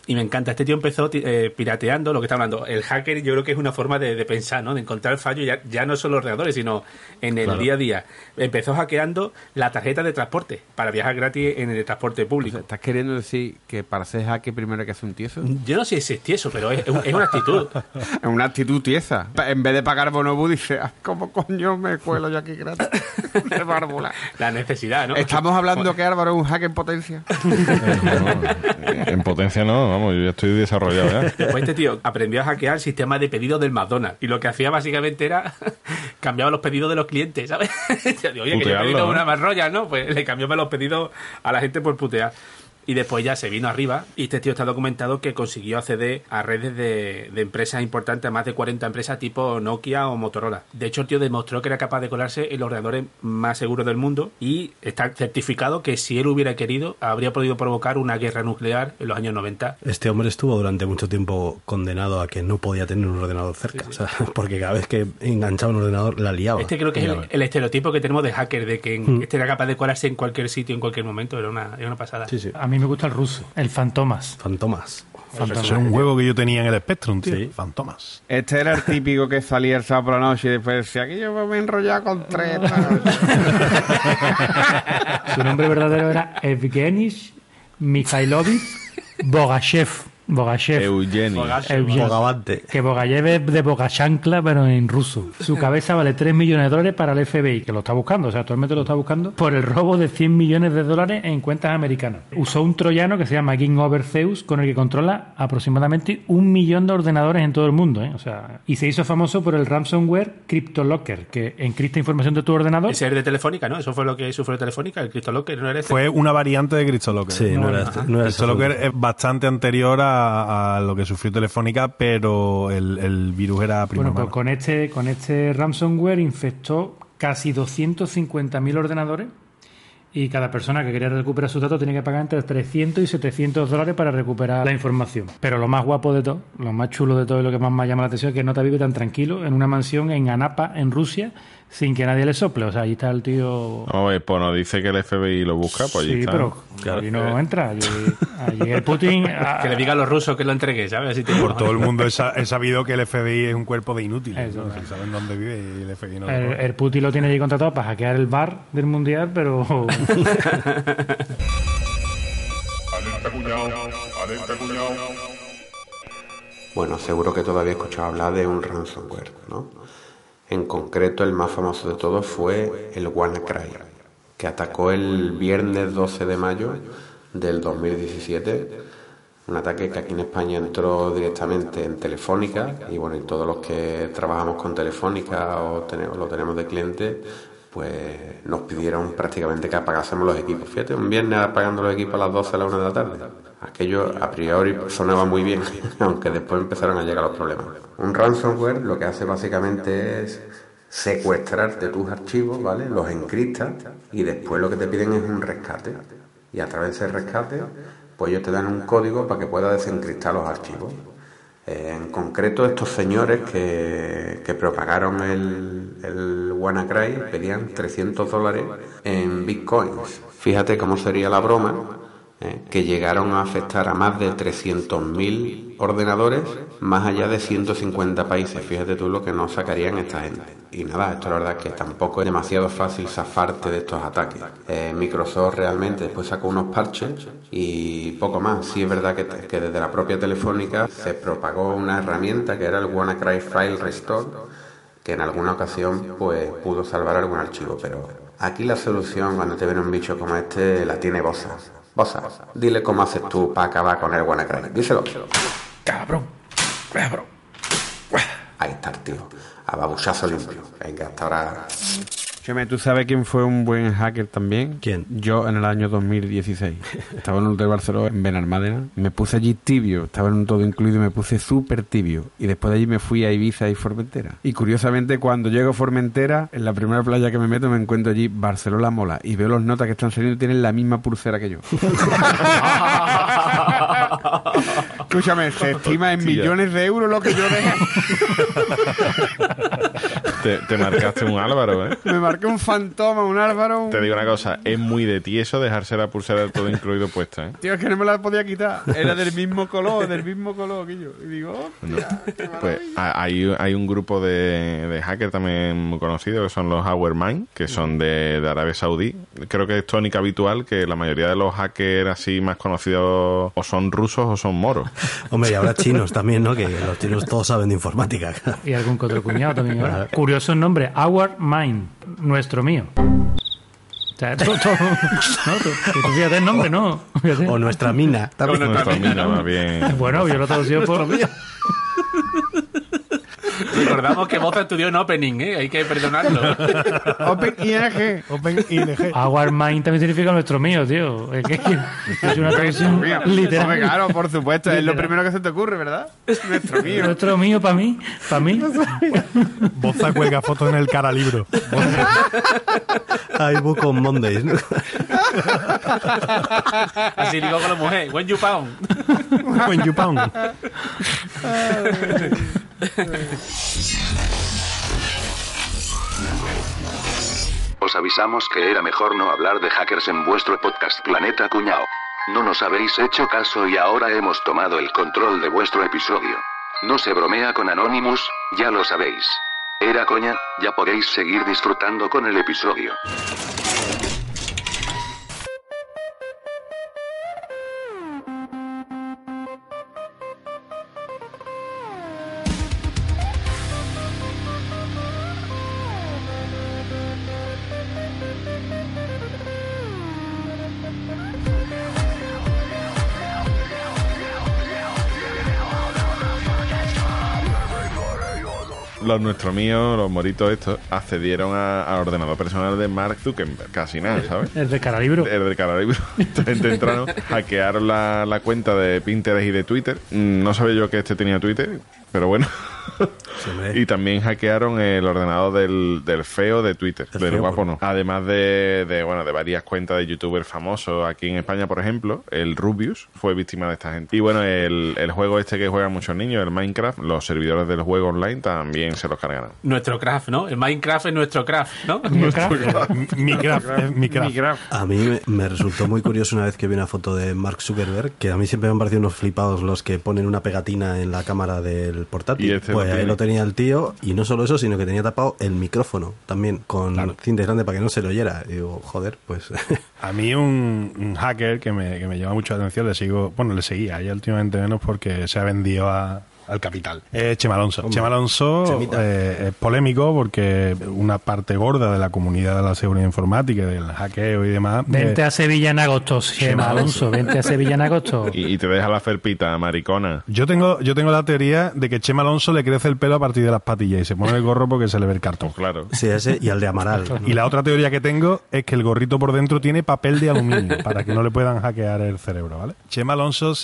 Speaker 6: Y me encanta. Este tío empezó pirateando lo que está hablando. El hacker yo creo que es una forma de pensar, ¿no? De encontrar fallos ya no solo en los ordenadores, sino en el día a día. Empezó hackeando la tarjeta de transporte para viajar gratis en el transporte público.
Speaker 8: O sea, ¿estás queriendo decir que para ser hacker primero hay que hacer un tieso?
Speaker 6: Yo no sé si es tieso, pero es una actitud.
Speaker 8: Es una actitud tiesa. En vez de pagar bonobú, dice, ¿cómo coño me cuelo yo aquí gratis? De bárbula.
Speaker 6: La necesidad, ¿no?
Speaker 8: Estamos hablando que Álvaro es un hacker en potencia.
Speaker 1: En potencia no, vamos, yo ya estoy desarrollado ya.
Speaker 6: Después este tío aprendió a hackear el sistema de pedidos del McDonald's. Y lo que hacía básicamente era cambiaba los pedidos de los clientes, ¿sabes? Oye, que yo he pedido una más roya, ¿no? Pues le cambiaba los pedidos a la gente por putear. Y después ya se vino arriba y este tío está documentado que consiguió acceder a redes de empresas importantes, a más de 40 empresas tipo Nokia o Motorola. De hecho, el tío demostró que era capaz de colarse en los ordenadores más seguros del mundo y está certificado que si él hubiera querido, habría podido provocar una guerra nuclear en los años 90.
Speaker 2: Este hombre estuvo durante mucho tiempo condenado a que no podía tener un ordenador cerca, sí. O sea, porque cada vez que enganchaba un ordenador la liaba.
Speaker 6: Este creo que es el estereotipo que tenemos de hacker, de que este era capaz de colarse en cualquier sitio, en cualquier momento. Era una pasada.
Speaker 2: Sí, sí.
Speaker 5: A mí me gusta el ruso, el Fantomas.
Speaker 2: Fantomas.
Speaker 7: Eso es un juego que yo tenía en el Spectrum, tío.
Speaker 2: Sí.
Speaker 7: Fantomas.
Speaker 8: Este era el típico que salía el sábado por la noche y después decía, aquí yo me he enrollado con tres.
Speaker 5: Su nombre verdadero era Evgeny Mikhailovich Bogashev.
Speaker 1: Eugeni.
Speaker 2: Bogavante.
Speaker 5: Que Bogayev es de Bogachancla, pero en ruso. Su cabeza vale $3 millones para el FBI, que lo está buscando, o sea, actualmente lo está buscando, por el robo de $100 millones en cuentas americanas. Usó un troyano que se llama King Over Zeus, con el que controla aproximadamente 1 millón de ordenadores en todo el mundo, ¿eh? O sea, y se hizo famoso por el ransomware CryptoLocker, que encripta información de tu ordenador.
Speaker 6: Ese es de Telefónica, ¿no? Eso fue lo que sufrió Telefónica, el CryptoLocker, ¿no era este?
Speaker 7: Fue una variante de CryptoLocker.
Speaker 2: Sí, no era este. No era
Speaker 7: CryptoLocker es bastante anterior a lo que sufrió Telefónica, pero el virus era primo
Speaker 5: hermano. Pues con este ransomware infectó casi 250.000 ordenadores y cada persona que quería recuperar sus datos tenía que pagar entre $300 y $700 para recuperar la información. Pero lo más guapo de todo, lo más chulo de todo y lo que más me llama la atención es que Nota vive tan tranquilo en una mansión en Anapa, en Rusia, sin que nadie le sople. O sea, allí está el tío...
Speaker 1: Pues no dice que el FBI lo busca, pues allí
Speaker 5: sí,
Speaker 1: está.
Speaker 5: Pero claro, allí no entra. Allí el Putin...
Speaker 6: Que le diga a los rusos que lo entregue, ¿sabes?
Speaker 7: Por todo el mundo he sabido que el FBI es un cuerpo de inútiles. ¿No? Si saben dónde vive y el FBI no
Speaker 5: el Putin lo tiene allí contratado para hackear el bar del Mundial, pero...
Speaker 12: Bueno, seguro que todavía he escuchado hablar de un ransomware, ¿no? En concreto, el más famoso de todos fue el WannaCry, que atacó el viernes 12 de mayo del 2017. Un ataque que aquí en España entró directamente en Telefónica, y bueno, y todos los que trabajamos con Telefónica o lo tenemos de cliente, pues nos pidieron prácticamente que apagásemos los equipos. Fíjate, un viernes apagando los equipos a las 12 a la 1 de la tarde. Aquello a priori sonaba muy bien, aunque después empezaron a llegar los problemas. Un ransomware lo que hace básicamente es secuestrarte tus archivos, ¿vale? Los encriptas y después lo que te piden es un rescate. Y a través de ese rescate, pues ellos te dan un código para que puedas desencriptar los archivos. En concreto, estos señores que propagaron el WannaCry pedían $300 en bitcoins. Fíjate cómo sería la broma, que llegaron a afectar a más de 300.000 ordenadores, más allá de 150 países. Fíjate tú lo que nos sacarían esta gente. Y nada, esto la verdad es que tampoco es demasiado fácil zafarte de estos ataques. Microsoft realmente después sacó unos parches y poco más. Sí es verdad que desde la propia Telefónica se propagó una herramienta que era el WannaCry File Restore, que en alguna ocasión pues pudo salvar algún archivo. Pero aquí la solución cuando te viene un bicho como este la tiene Bosa. Bosa, dile cómo haces tú para acabar con el WannaCry. Díselo.
Speaker 5: Cabrón.
Speaker 12: Ahí está el tío. A babuchazo limpio. Venga, hasta ahora.
Speaker 8: Cheme, ¿tú sabes quién fue un buen hacker también?
Speaker 2: ¿Quién?
Speaker 8: Yo en el año 2016. Estaba en un hotel Barcelona, en Benalmádena. Me puse allí tibio. Estaba en un todo incluido y me puse súper tibio. Y después de allí me fui a Ibiza y Formentera. Y curiosamente, cuando llego a Formentera, en la primera playa que me meto, me encuentro allí Barcelona Mola. Y veo los notas que están saliendo y tienen la misma pulsera que yo. Escúchame, se estima en millones de euros lo que yo dejo.
Speaker 1: Te marcaste un Álvaro, ¿eh?
Speaker 8: Me marqué un Fantoma, un Álvaro.
Speaker 1: Te digo una cosa, es muy de tieso dejarse la pulsera del todo incluido puesta, ¿eh?
Speaker 8: Tío, es que no me la podía quitar. Era del mismo color, Guillo. Y digo, hostia, qué
Speaker 1: Pues
Speaker 8: maravilla.
Speaker 1: hay un grupo de hackers también muy conocido que son los Hourmind, que son de Arabia Saudí. Creo que es tónica habitual que la mayoría de los hackers así más conocidos o son rusos o son moros.
Speaker 2: Hombre, y ahora chinos también, ¿no? Que los chinos todos saben de informática.
Speaker 5: Y algún que otro cuñado también. ¿Verdad? Curioso el nombre, Our Mind, nuestro mío. O sea, todo, no, tú fíjate el nombre, ¿no? Fíjate.
Speaker 2: O nuestra mina.
Speaker 1: También. Nuestra mina, más bien.
Speaker 5: Bueno, yo lo he traducido por...
Speaker 6: Recordamos que Moza estudió en Opening, ¿eh? Hay que perdonarlo.
Speaker 7: OpenING.
Speaker 5: Our Mind también significa nuestro mío, tío. Es que es una traducción literal.
Speaker 8: Hombre, claro, por supuesto. Es lo primero que se te ocurre, ¿verdad? Nuestro mío.
Speaker 5: Nuestro mío, para mí.
Speaker 7: Boza cuelga fotos en el caralibro.
Speaker 2: Hay book on Mondays, ¿no?
Speaker 6: Así digo con la mujer. When you pound.
Speaker 7: When you pound.
Speaker 13: Os avisamos que era mejor no hablar de hackers en vuestro podcast Planeta Cuñao. No nos habéis hecho caso y ahora hemos tomado el control de vuestro episodio. No se bromea con Anonymous, ya lo sabéis. Era coña, ya podéis seguir disfrutando con el episodio.
Speaker 1: Los nuestros míos, los moritos estos, accedieron al ordenador personal de Mark Zuckerberg. Casi nada, ¿sabes?
Speaker 5: El de caralibro.
Speaker 1: El del caralibro. Entonces entraron, hackearon la cuenta de Pinterest y de Twitter. No sabía yo que este tenía Twitter, pero bueno. Sí, y también hackearon el ordenador del feo de Twitter, del feo, guapo no. Además de varias cuentas de youtubers famosos. Aquí en España, por ejemplo, el Rubius fue víctima de esta gente. Y bueno, el juego este que juegan muchos niños, el Minecraft, los servidores del juego online también se los cargaron.
Speaker 6: Nuestro craft, ¿no? El Minecraft es nuestro craft, ¿no?
Speaker 7: Mi craft.
Speaker 2: A mí me resultó muy curioso una vez que vi una foto de Mark Zuckerberg, que a mí siempre me han parecido unos flipados los que ponen una pegatina en la cámara del portátil.
Speaker 1: Y este
Speaker 2: pues ahí lo tenía el tío, y no solo eso, sino que tenía tapado el micrófono también con cinta grande para que no se lo oyera. Y digo, joder, pues...
Speaker 7: A mí un hacker que me llama mucho la atención, le seguía ya últimamente menos porque se ha vendido al capital. Chema Alonso. Chema Alonso es polémico porque una parte gorda de la comunidad de la seguridad informática, del hackeo y demás...
Speaker 5: Vente a Sevilla en agosto, Chema Alonso. Vente a Sevilla en agosto.
Speaker 1: Y te deja la felpita, maricona.
Speaker 7: Yo tengo la teoría de que Chema Alonso le crece el pelo a partir de las patillas y se pone el gorro porque se le ve el cartón.
Speaker 1: Claro.
Speaker 2: Sí, ese y al de Amaral.
Speaker 7: Y la otra teoría que tengo es que el gorrito por dentro tiene papel de aluminio para que no le puedan hackear el cerebro, ¿vale? Chema Alonso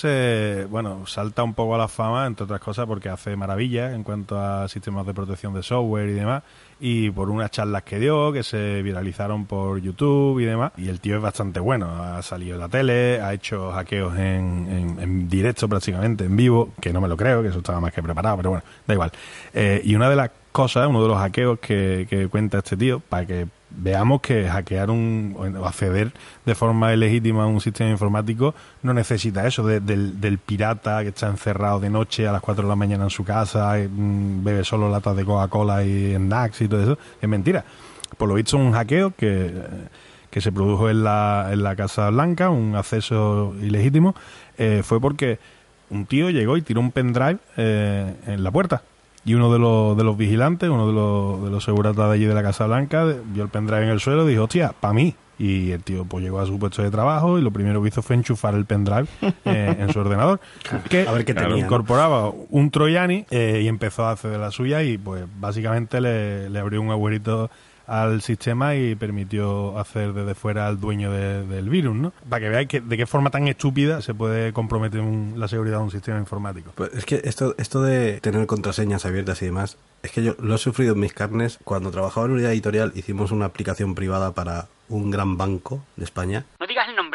Speaker 7: salta un poco a la fama, entre otras cosas, porque hace maravillas en cuanto a sistemas de protección de software y demás, y por unas charlas que dio, que se viralizaron por YouTube y demás, y el tío es bastante bueno, ha salido en la tele, ha hecho hackeos en directo prácticamente, en vivo, que no me lo creo, que eso estaba más que preparado, pero bueno, da igual. Y una de las cosas, uno de los hackeos que cuenta este tío, para que veamos que hackear o acceder de forma ilegítima a un sistema informático no necesita eso del pirata que está encerrado de noche a las 4 de la mañana en su casa, bebe solo latas de Coca-Cola y snacks y todo eso. Es mentira. Por lo visto, un hackeo que se produjo en la Casa Blanca, un acceso ilegítimo, fue porque un tío llegó y tiró un pendrive en la puerta. Y uno de los vigilantes, uno de los seguratas de allí de la Casa Blanca, vio el pendrive en el suelo y dijo, hostia, para mí. Y el tío pues llegó a su puesto de trabajo y lo primero que hizo fue enchufar el pendrive en su ordenador, que
Speaker 2: a ver qué tenía,
Speaker 7: incorporaba un troyani, y empezó a hacer de la suya y pues básicamente le abrió un agujerito al sistema y permitió hacer desde fuera al dueño del virus, ¿no? Para que veáis de qué forma tan estúpida se puede comprometer la seguridad de un sistema informático.
Speaker 2: Pues es que esto de tener contraseñas abiertas y demás, es que yo lo he sufrido en mis carnes. Cuando trabajaba en unidad editorial hicimos una aplicación privada para un gran banco de España.
Speaker 11: No digas el nombre, hombre.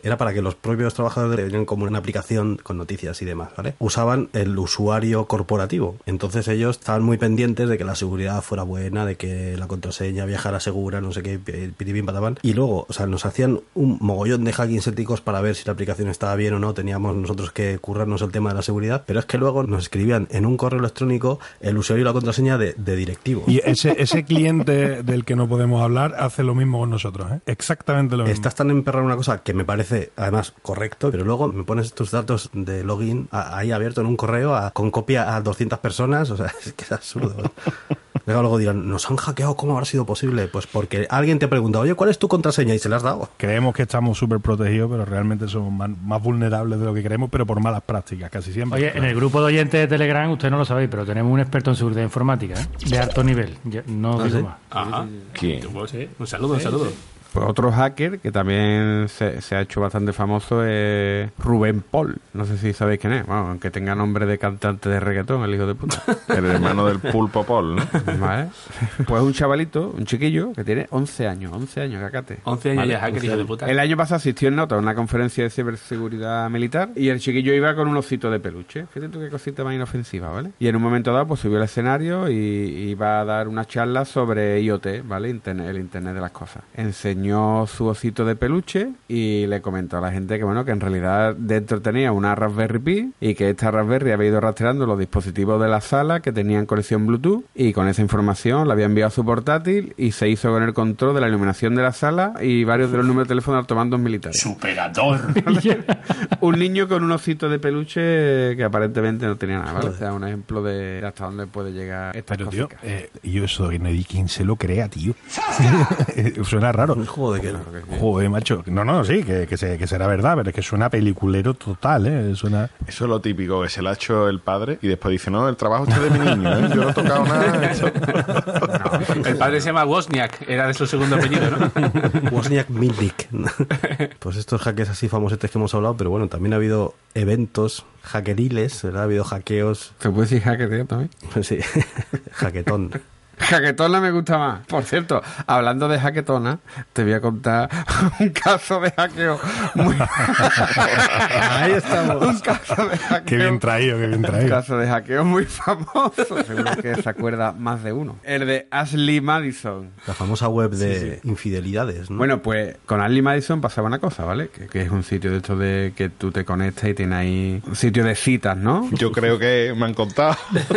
Speaker 2: era para que los propios trabajadores tenían como una aplicación con noticias y demás, ¿vale? Usaban el usuario corporativo. Entonces ellos estaban muy pendientes de que la seguridad fuera buena, de que la contraseña viajara segura, no sé qué, piribim, patapán. Y luego, o sea, nos hacían un mogollón de hackings éticos para ver si la aplicación estaba bien o no. Teníamos nosotros que currarnos el tema de la seguridad. Pero es que luego nos escribían en un correo electrónico el usuario y la contraseña de directivos.
Speaker 7: Y ese cliente del que no podemos hablar hace lo mismo con nosotros, ¿eh? Exactamente lo mismo.
Speaker 2: Estás tan emperrado en una cosa que me parece, además, correcto, pero luego me pones tus datos de login ahí abierto en un correo con copia a 200 personas, o sea, es que es absurdo, ¿no? Luego dirán, nos han hackeado, ¿cómo habrá sido posible? Pues porque alguien te pregunta, oye, ¿cuál es tu contraseña? Y se la has dado.
Speaker 7: Creemos que estamos súper protegidos, pero realmente somos más vulnerables de lo que creemos, pero por malas prácticas, casi siempre.
Speaker 5: Oye, en el grupo de oyentes de Telegram, ustedes no lo sabéis, pero tenemos un experto en seguridad informática, ¿eh? De alto nivel. No digo más.
Speaker 6: Ajá.
Speaker 8: ¿Quién?
Speaker 6: Sí. Un saludo.
Speaker 8: Pues otro hacker que también se ha hecho bastante famoso es Rubén Paul. No sé si sabéis quién es. Bueno, aunque tenga nombre de cantante de reggaetón, el hijo de puta.
Speaker 1: El hermano del Pulpo Paul, ¿no?
Speaker 8: ¿Vale? Pues un chavalito, un chiquillo, que tiene 11 años, cacate.
Speaker 6: 11 años, ¿vale? Ya hacker, hijo de puta.
Speaker 8: El año pasado asistió en nota a una conferencia de ciberseguridad militar y el chiquillo iba con un osito de peluche. Fíjate tú qué cosita más inofensiva, ¿vale? Y en un momento dado, pues subió al escenario y iba a dar una charla sobre IoT, ¿vale? El Internet de las cosas. Enseñó su osito de peluche y le comentó a la gente que bueno, que en realidad dentro tenía una Raspberry Pi y que esta Raspberry había ido rastreando los dispositivos de la sala que tenían conexión Bluetooth y con esa información la había enviado a su portátil y se hizo con el control de la iluminación de la sala y varios de los números de teléfono de automandos militares.
Speaker 6: ¡Superador!
Speaker 8: Un niño con un osito de peluche que aparentemente no tenía nada, ¿vale? O sea, un ejemplo de hasta dónde puede llegar esta cosa.
Speaker 7: Tío, yo eso no hay quien se lo crea, tío. Suena raro.
Speaker 2: Joder, que
Speaker 7: Joder, macho. No, sí, que será verdad, pero es que suena peliculero total, ¿eh? Suena...
Speaker 1: Eso es lo típico, que se lo ha hecho el padre y después dice, no, el trabajo está de mi niño, ¿eh? Yo no he tocado nada.
Speaker 6: No, el padre se llama Wozniak, era de su segundo apellido, ¿no?
Speaker 2: Wozniak Milnik. Pues estos hackers así famosetes que hemos hablado, pero bueno, también ha habido eventos hackeriles, ¿verdad? Ha habido hackeos.
Speaker 8: ¿Se puede decir hacker, tío, también?
Speaker 2: Sí, hacketón.
Speaker 8: Hacketona me gusta más. Por cierto, hablando de hacketona, te voy a contar un caso de hackeo muy...
Speaker 2: Ahí estamos.
Speaker 8: Un caso de hackeo.
Speaker 7: Qué bien traído.
Speaker 8: Un caso de hackeo muy famoso. Seguro que se acuerda más de uno. El de Ashley Madison.
Speaker 2: La famosa web de infidelidades, ¿no?
Speaker 8: Bueno, pues con Ashley Madison pasaba una cosa, ¿vale? Que es un sitio de estos de que tú te conectas y tienes ahí un sitio de citas, ¿no?
Speaker 1: Yo creo que me han contado.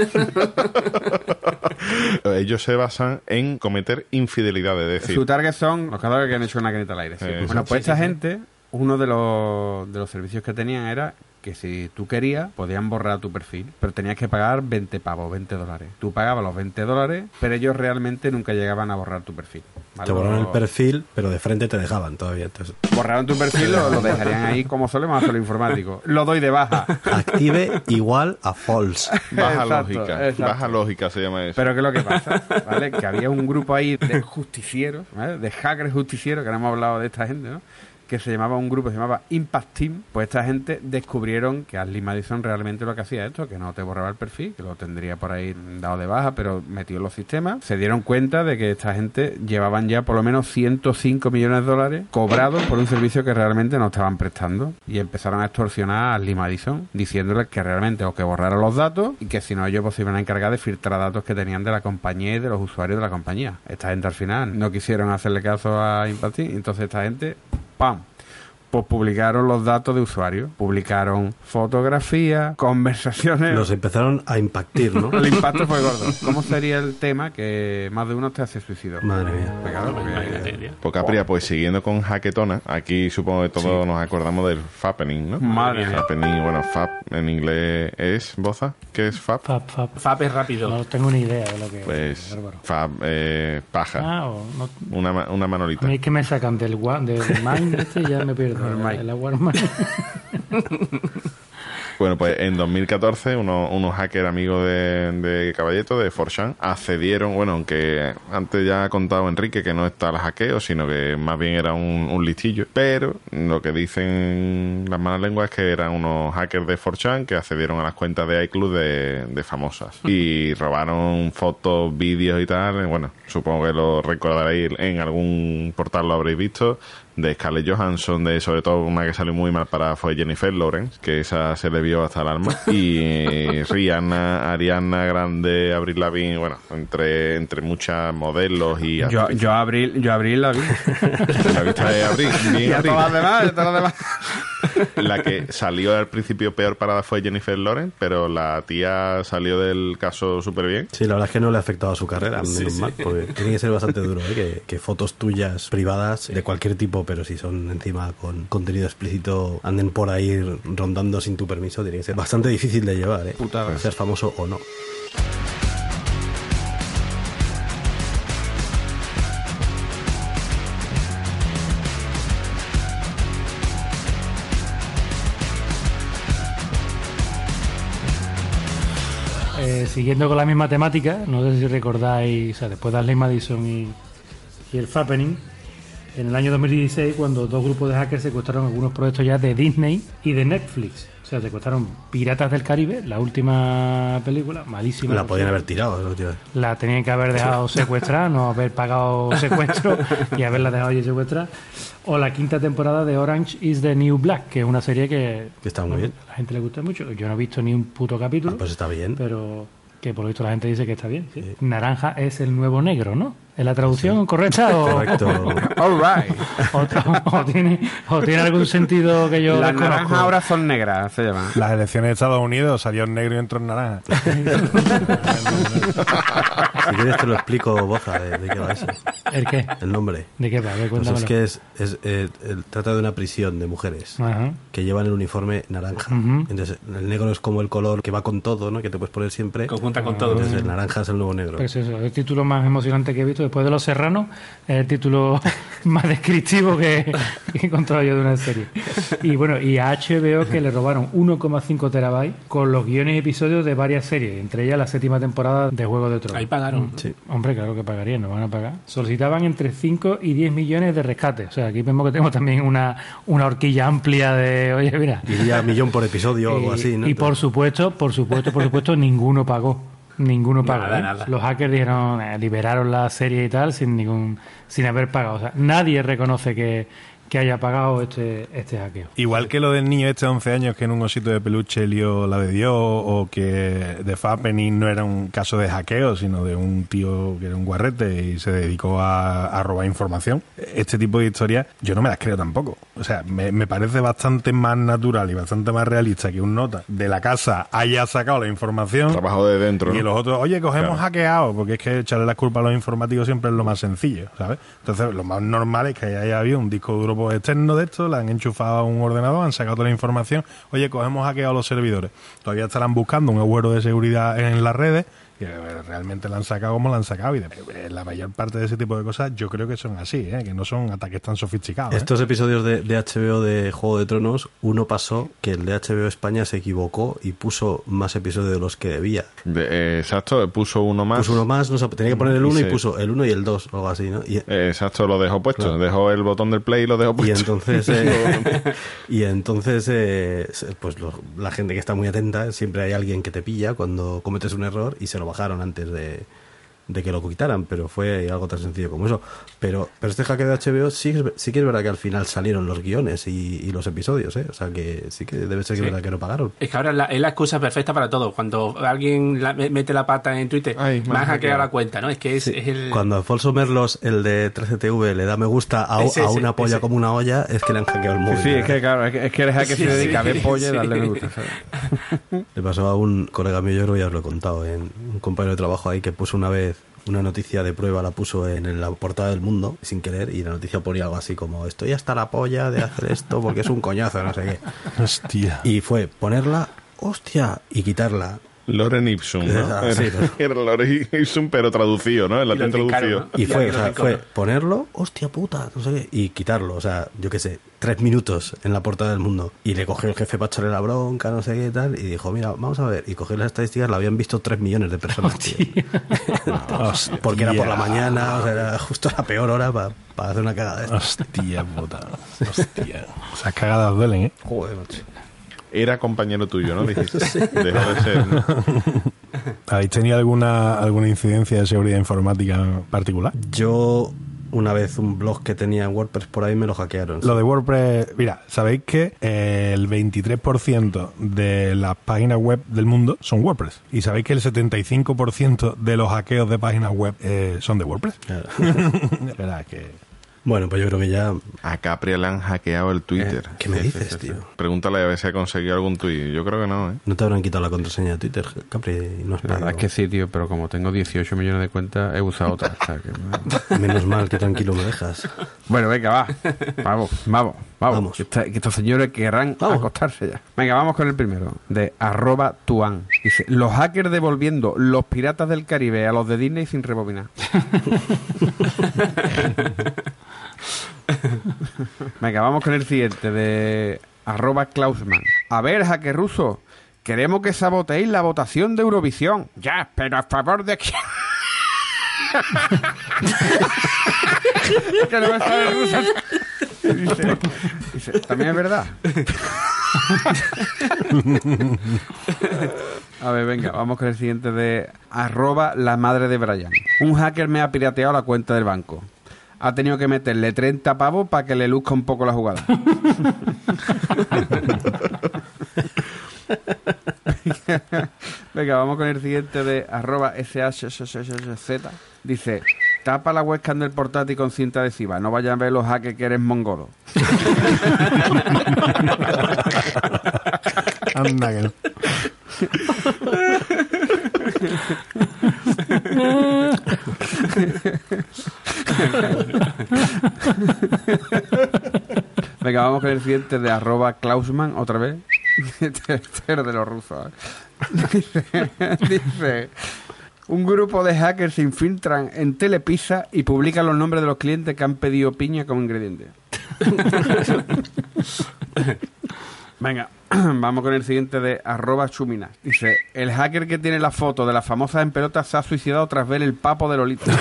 Speaker 1: Ellos se basan en cometer infidelidades, es decir...
Speaker 8: Su target son los cadáveres que han hecho una canita al aire. Sí. Bueno, pues esta gente, uno de los servicios que tenían era que si tú querías, podían borrar tu perfil, pero tenías que pagar 20 pavos, $20. Tú pagabas los $20, pero ellos realmente nunca llegaban a borrar tu perfil, ¿vale?
Speaker 2: Te borraron el perfil, pero de frente te dejaban todavía. Entonces...
Speaker 8: Borraron tu perfil, lo dejarían ahí como solemos hacer los informáticos. Lo doy de baja.
Speaker 2: Active igual a false.
Speaker 1: Baja
Speaker 8: Exacto,
Speaker 1: lógica.
Speaker 8: exacto.
Speaker 1: Baja lógica se llama eso.
Speaker 8: Pero ¿qué es lo que pasa? ¿Vale? Que había un grupo ahí de justicieros, ¿vale? De hackers justicieros, que no hemos hablado de esta gente, ¿no? Que se llamaba un grupo, se llamaba Impact Team. Pues esta gente descubrieron que Ashley Madison realmente lo que hacía esto, que no te borraba el perfil, que lo tendría por ahí dado de baja, pero metido en los sistemas. Se dieron cuenta de que esta gente llevaban ya por lo menos $105 millones cobrados por un servicio que realmente no estaban prestando. Y empezaron a extorsionar a Ashley Madison, diciéndole que realmente o que borraran los datos y que si no ellos pues se iban a encargar de filtrar datos que tenían de la compañía y de los usuarios de la compañía. Esta gente al final no quisieron hacerle caso a Impact Team, entonces esta gente... ¡Pam! Pues publicaron los datos de usuario, publicaron fotografías, conversaciones...
Speaker 2: Los empezaron a impactar, ¿no?
Speaker 8: El impacto fue gordo. ¿Cómo sería el tema que más de uno te hace suicidio?
Speaker 2: Madre mía.
Speaker 1: Pues Capria, pues siguiendo con Hacketona, aquí supongo que todos nos acordamos del Fappening, ¿no?
Speaker 8: Madre mía.
Speaker 1: Fappening, bueno, Fap en inglés es, ¿Boza? ¿Qué es Fap?
Speaker 6: Fap es rápido.
Speaker 5: No tengo ni idea de lo que
Speaker 1: pues,
Speaker 5: es.
Speaker 1: Fap, paja.
Speaker 5: No,
Speaker 1: una manolita.
Speaker 5: a mí es que me sacan del Mind este y ya me pierdo. El Warmind.
Speaker 1: Bueno, pues en 2014 unos hackers amigos de Caballeto, de 4chan, accedieron, bueno, aunque antes ya ha contado Enrique que no está el hackeo, sino que más bien era un listillo, pero lo que dicen las malas lenguas es que eran unos hackers de 4chan que accedieron a las cuentas de iCloud de famosas y robaron fotos, vídeos y tal. Bueno, supongo que lo recordaréis, en algún portal lo habréis visto, de Scarlett Johansson, de sobre todo una que salió muy mal para fue Jennifer Lawrence, que esa se le vio hasta el alma, y Rihanna, Ariana Grande, Avril Lavigne, bueno, entre muchas modelos y
Speaker 8: yo Avril la vi.
Speaker 1: la vista de Avril, bien
Speaker 8: Y a
Speaker 1: Avril.
Speaker 8: todas las demás.
Speaker 1: La que salió al principio peor parada fue Jennifer Lawrence, pero la tía salió del caso súper bien.
Speaker 2: Sí, la verdad es que no le ha afectado a su carrera,
Speaker 1: Sí,
Speaker 2: menos
Speaker 1: sí.
Speaker 2: mal, porque tiene que ser bastante duro, que fotos tuyas privadas de cualquier tipo, pero si son encima con contenido explícito, anden por ahí rondando sin tu permiso, tiene que ser bastante difícil de llevar,
Speaker 8: Putada.
Speaker 2: seas famoso o no.
Speaker 5: Siguiendo con la misma temática, no sé si recordáis, o sea, después de Ashley Madison y el Fappening, en el año 2016, cuando dos grupos de hackers secuestraron algunos proyectos ya de Disney y de Netflix. O sea, secuestraron Piratas del Caribe, la última película, malísima.
Speaker 2: La podían haber tirado, ¿no, tío?
Speaker 5: La tenían que haber dejado secuestrar, no haber pagado secuestro y haberla dejado allí secuestrar. O la quinta temporada de Orange is the New Black, que es una serie que
Speaker 2: está muy bien.
Speaker 5: A la gente le gusta mucho. Yo no he visto ni un puto capítulo.
Speaker 2: Pues está bien.
Speaker 5: Pero que por lo visto la gente dice que está bien. ¿Sí? Naranja es el nuevo negro, ¿no? ¿Es la traducción correcta?
Speaker 2: Correcto.
Speaker 8: All right.
Speaker 5: O tiene algún sentido que yo
Speaker 8: Las
Speaker 5: desconozco.
Speaker 8: naranjas ahora son negras, se llaman.
Speaker 7: Las elecciones de Estados Unidos salió en negro y entró en naranja.
Speaker 2: Si quieres te lo explico, Boza, de qué va eso.
Speaker 5: ¿El qué?
Speaker 2: El nombre.
Speaker 5: ¿De qué va? A ver,
Speaker 2: Pues
Speaker 5: cuéntamelo.
Speaker 2: es que trata de una prisión de mujeres
Speaker 5: Ajá.
Speaker 2: que llevan el uniforme naranja.
Speaker 5: Ujú.
Speaker 2: Entonces, el negro es como el color que va con todo, ¿no? Que te puedes poner siempre.
Speaker 6: Conjunta con todo.
Speaker 2: Entonces, el naranja es el nuevo negro.
Speaker 5: Pues eso, el título más emocionante que he visto después de Los Serranos, es el título más descriptivo que he encontrado yo de una serie. Y bueno, y a HBO que le robaron 1,5 terabytes con los guiones y episodios de varias series, entre ellas la 7ª temporada de Juego de Tronos.
Speaker 6: Ahí pagaron.
Speaker 2: Sí.
Speaker 5: Hombre, claro que pagarían, no van a pagar. Solicitaban entre 5 y 10 millones de rescate. O sea, aquí vemos que tenemos también una horquilla amplia de, oye, mira.
Speaker 2: Iría millón por episodio o algo así, ¿no?
Speaker 5: Y por supuesto, ninguno pagó. Ninguno pagó.
Speaker 6: Nada.
Speaker 5: Los hackers dijeron, liberaron la serie y tal sin haber pagado. O sea, nadie reconoce que haya pagado este hackeo.
Speaker 7: Igual que lo del niño este de 11 años que en un osito de peluche lió la de Dios, o que The Fappening no era un caso de hackeo, sino de un tío que era un guarrete y se dedicó a robar información. Este tipo de historias yo no me las creo tampoco. O sea, me parece bastante más natural y bastante más realista que un nota de la casa haya sacado la información.
Speaker 1: Trabajo de dentro,
Speaker 7: Y
Speaker 1: ¿no?
Speaker 7: los otros, oye, cogemos
Speaker 1: Claro.
Speaker 7: hackeado, porque es que echarle la culpa a los informáticos siempre es lo más sencillo, ¿sabes? Entonces, lo más normal es que haya habido un disco duro externo de esto, la han enchufado a un ordenador, han sacado toda la información, oye, cogemos hackeado los servidores. Todavía estarán buscando un agujero de seguridad en las redes, que realmente la han sacado como la han sacado, y la mayor parte de ese tipo de cosas yo creo que son así, que no son ataques tan sofisticados.
Speaker 2: Estos episodios de HBO de Juego de Tronos, uno pasó que el de HBO España se equivocó y puso más episodios de los que debía.
Speaker 1: Exacto, puso uno más.
Speaker 2: Puso uno más, no sé, tenía que poner el 1 y
Speaker 1: se-
Speaker 2: puso el 1 y el 2, o algo así, ¿no? Y,
Speaker 1: Exacto, lo dejó puesto.
Speaker 2: Claro.
Speaker 1: Dejó el botón del play y lo dejó
Speaker 2: y
Speaker 1: puesto.
Speaker 2: entonces, pues la gente que está muy atenta, siempre hay alguien que te pilla cuando cometes un error y se lo bajaron antes de que lo quitaran, pero fue algo tan sencillo como eso. Pero este hackeo de HBO sí que es verdad que al final salieron los guiones y los episodios, ¿eh? O sea que sí que debe ser que
Speaker 6: Sí.
Speaker 2: es verdad que no pagaron.
Speaker 6: Es que ahora es la excusa perfecta para todo. Cuando alguien mete la pata en Twitter,
Speaker 1: Ay,
Speaker 6: me han hackeado la cuenta, ¿no? Es que es el...
Speaker 2: Cuando Alfonso Merlos, el de 13TV, le da me gusta a
Speaker 6: Ese,
Speaker 2: una polla
Speaker 6: ese.
Speaker 2: como una olla, es que le han hackeado el móvil.
Speaker 8: Sí, es
Speaker 2: ¿verdad?
Speaker 8: que claro, es que el hacker
Speaker 6: Sí,
Speaker 8: se dedica a
Speaker 6: sí,
Speaker 8: ver polla y
Speaker 6: sí.
Speaker 8: darle me gusta, ¿sabes?
Speaker 2: Le pasó a un colega mío, yo creo que ya os lo he contado, en un compañero de trabajo ahí que puso una vez una noticia de prueba, la puso en la portada del Mundo sin querer, y la noticia ponía algo así como estoy hasta la polla de hacer esto porque es un coñazo, no sé qué.
Speaker 7: Hostia.
Speaker 2: Y fue ponerla, hostia, y quitarla.
Speaker 1: Loren Ipsum, ¿no?
Speaker 2: Ah, sí, ¿no?
Speaker 1: Era Loren Ipsum, pero traducido, ¿no? En
Speaker 6: Y lo
Speaker 1: latín
Speaker 6: trincaron,
Speaker 1: traducido.
Speaker 6: ¿no?
Speaker 2: Y fue,
Speaker 6: Ya,
Speaker 2: o sea,
Speaker 6: lo
Speaker 2: fue
Speaker 6: trincaron.
Speaker 2: ponerlo, hostia puta, no sé qué, y quitarlo, o sea, yo qué sé, 3 minutos en la portada del Mundo. Y le cogió el jefe para echarle la bronca, no sé qué tal, y dijo, mira, vamos a ver. Y cogió las estadísticas, la habían visto 3 millones de personas, tío. Porque era por la mañana, o sea, era justo la peor hora para hacer una cagada de esta.
Speaker 7: Hostia puta. Hostia. Esas cagadas duelen, ¿eh?
Speaker 2: Joder, macho.
Speaker 1: Era compañero tuyo, ¿no? Dijiste. Dejó de ser, ¿no?
Speaker 7: ¿Habéis tenido alguna incidencia de seguridad informática particular?
Speaker 2: Yo una vez un blog que tenía en WordPress por ahí, me lo hackearon.
Speaker 7: Lo de WordPress, mira, sabéis que el 23% de las páginas web del mundo son WordPress. Y sabéis que el 75% de los hackeos de páginas web son de WordPress.
Speaker 2: Claro.
Speaker 7: La verdad es que...
Speaker 2: Bueno, pues yo creo que ya...
Speaker 1: A Capri le han hackeado el Twitter.
Speaker 2: ¿Qué me dices, tío?
Speaker 1: Pregúntale a ver si ha conseguido algún tuit. Yo creo que no, ¿eh?
Speaker 2: No te habrán quitado la contraseña de Twitter, Capri. No has
Speaker 8: La verdad es que sí, tío, pero como tengo 18 millones de cuentas, he usado otras. O sea que...
Speaker 2: Menos mal, que tranquilo me dejas.
Speaker 8: Bueno, venga, va. Vamos. Que estos señores querrán acostarse ya. Venga, vamos con el primero, de @tuan. Dice, los hackers devolviendo Los Piratas del Caribe a los de Disney sin rebobinar. Venga, vamos con el siguiente, de @Klausman. A ver, hacker ruso, queremos que saboteéis la votación de Eurovisión. Ya, pero a favor de quién. Que no me sabe ruso. Dice, también es verdad. A ver, venga, vamos con el siguiente, de @la madre de Brian. Un hacker me ha pirateado la cuenta del banco. Ha tenido que meterle 30 pavos para que le luzca un poco la jugada. Venga, vamos con el siguiente, de @shz. Dice, tapa la webcam del portátil con cinta adhesiva. No vayan a ver los hackers que eres mongolo.
Speaker 7: Anda que no.
Speaker 8: Venga, vamos con el siguiente, de @Klausman, otra vez. Este es de los rusos. Dice, un grupo de hackers se infiltran en Telepizza y publican los nombres de los clientes que han pedido piña como ingrediente. Venga, vamos con el siguiente, de @Chumina. Dice, el hacker que tiene la foto de las famosas en pelotas se ha suicidado tras ver el papo de Lolita.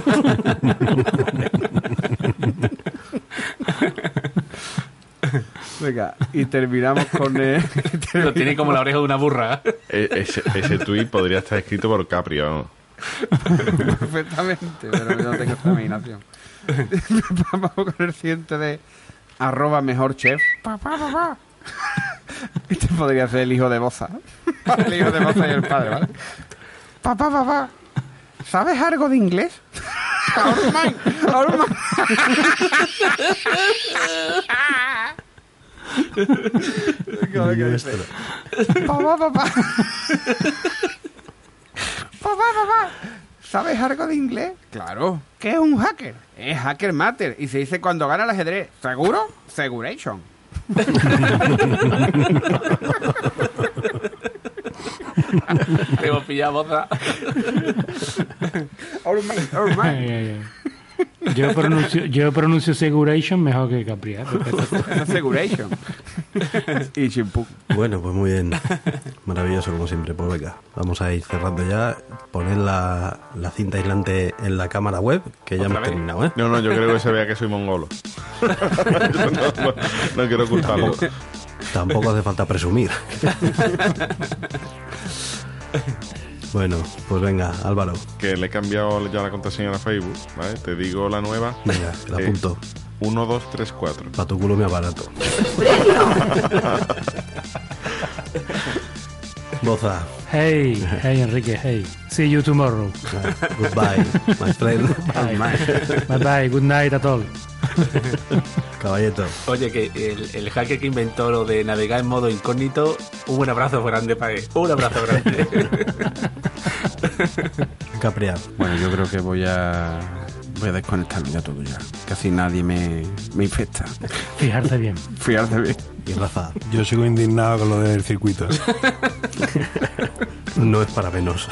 Speaker 8: Venga, y terminamos con el...
Speaker 6: Lo tiene como la oreja de una burra.
Speaker 1: Ese tuit podría estar escrito por Capri, vamos.
Speaker 8: Perfectamente, pero yo no tengo esta imaginación. Vamos con el siguiente, de @mejorchef. Papá. Este podría ser el hijo de Boza. El hijo de Boza y el padre, ¿vale? Papá, ¿sabes algo de inglés? Orman. Papá, ¿sabes algo de inglés? Claro. ¿Qué es un hacker? Es hacker matter y se dice cuando gana el ajedrez. ¿Seguro? Seguration.
Speaker 6: Te hemos pillado, Boza.
Speaker 5: Yo pronuncio Seguration mejor que Capri.
Speaker 8: Seguration. Y chimpú.
Speaker 2: Bueno, pues muy bien. Maravilloso como siempre. Pues venga, vamos a ir cerrando ya. Poner la cinta aislante en la cámara web, que ya hemos terminado, ¿eh?
Speaker 1: No, yo creo que se vea que soy mongolo. No quiero ocultarlo.
Speaker 2: Tampoco hace falta presumir. Bueno, pues venga, Álvaro.
Speaker 1: Que le he cambiado ya la contraseña a Facebook, ¿vale? Te digo la nueva.
Speaker 2: Venga, la apunto.
Speaker 1: 1, 2, 3, 4.
Speaker 2: Pa' tu culo mi aparato. Boza.
Speaker 5: Hey, Enrique, hey. See you tomorrow.
Speaker 2: Goodbye, my friend.
Speaker 5: Bye, good night a todos.
Speaker 2: Caballito.
Speaker 6: Oye, que el hacker que inventó lo de navegar en modo incógnito, un buen abrazo grande para él. Un abrazo grande.
Speaker 2: Capriar.
Speaker 8: Bueno, yo creo que voy a desconectarme ya todo ya. Casi nadie me infecta.
Speaker 5: Fijarse bien.
Speaker 2: Y Rafa.
Speaker 7: Yo sigo indignado con lo del circuito.
Speaker 2: No es para menos.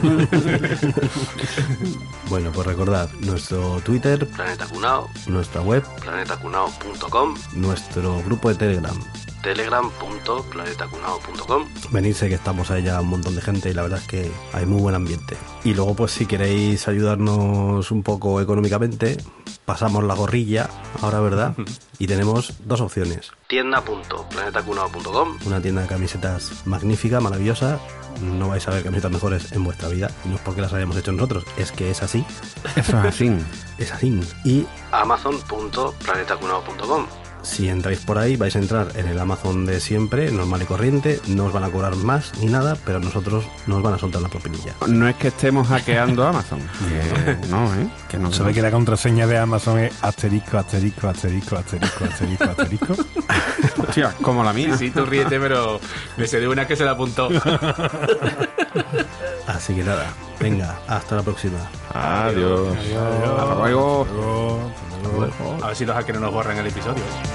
Speaker 2: Bueno, pues recordad nuestro Twitter,
Speaker 14: Planeta Cunao,
Speaker 2: nuestra web,
Speaker 14: planetacunao.com,
Speaker 2: nuestro grupo de Telegram,
Speaker 3: telegram.planetacunao.com.
Speaker 2: Venirse, que estamos ahí ya un montón de gente y la verdad es que hay muy buen ambiente. Y luego, pues si queréis ayudarnos un poco económicamente, pasamos la gorrilla ahora, ¿verdad? Y tenemos dos opciones.
Speaker 3: Tienda.planetacunao.com.
Speaker 2: Una tienda de camisetas magnífica, maravillosa. No vais a ver camisetas mejores en vuestra vida. Y no es porque las hayamos hecho nosotros, es que es así.
Speaker 8: Eso es así.
Speaker 2: Es así. Y
Speaker 3: Amazon.planetacunao.com.
Speaker 2: si entráis por ahí, vais a entrar en el Amazon de siempre, normal y corriente. No os van a cobrar más ni nada, pero nosotros nos van a soltar la propinilla.
Speaker 8: No es que estemos hackeando Amazon. Que no, que no.
Speaker 7: ¿Sabe que la contraseña de Amazon es asterisco, asterisco, asterisco, asterisco, asterisco, asterisco?
Speaker 8: Hostia, como la mía.
Speaker 6: Sí, tú ríete, pero me sé de una que se la apuntó.
Speaker 2: Así que nada, venga, hasta la próxima.
Speaker 8: Adiós. Hasta luego.
Speaker 6: A ver si los hackers no nos borran el episodio.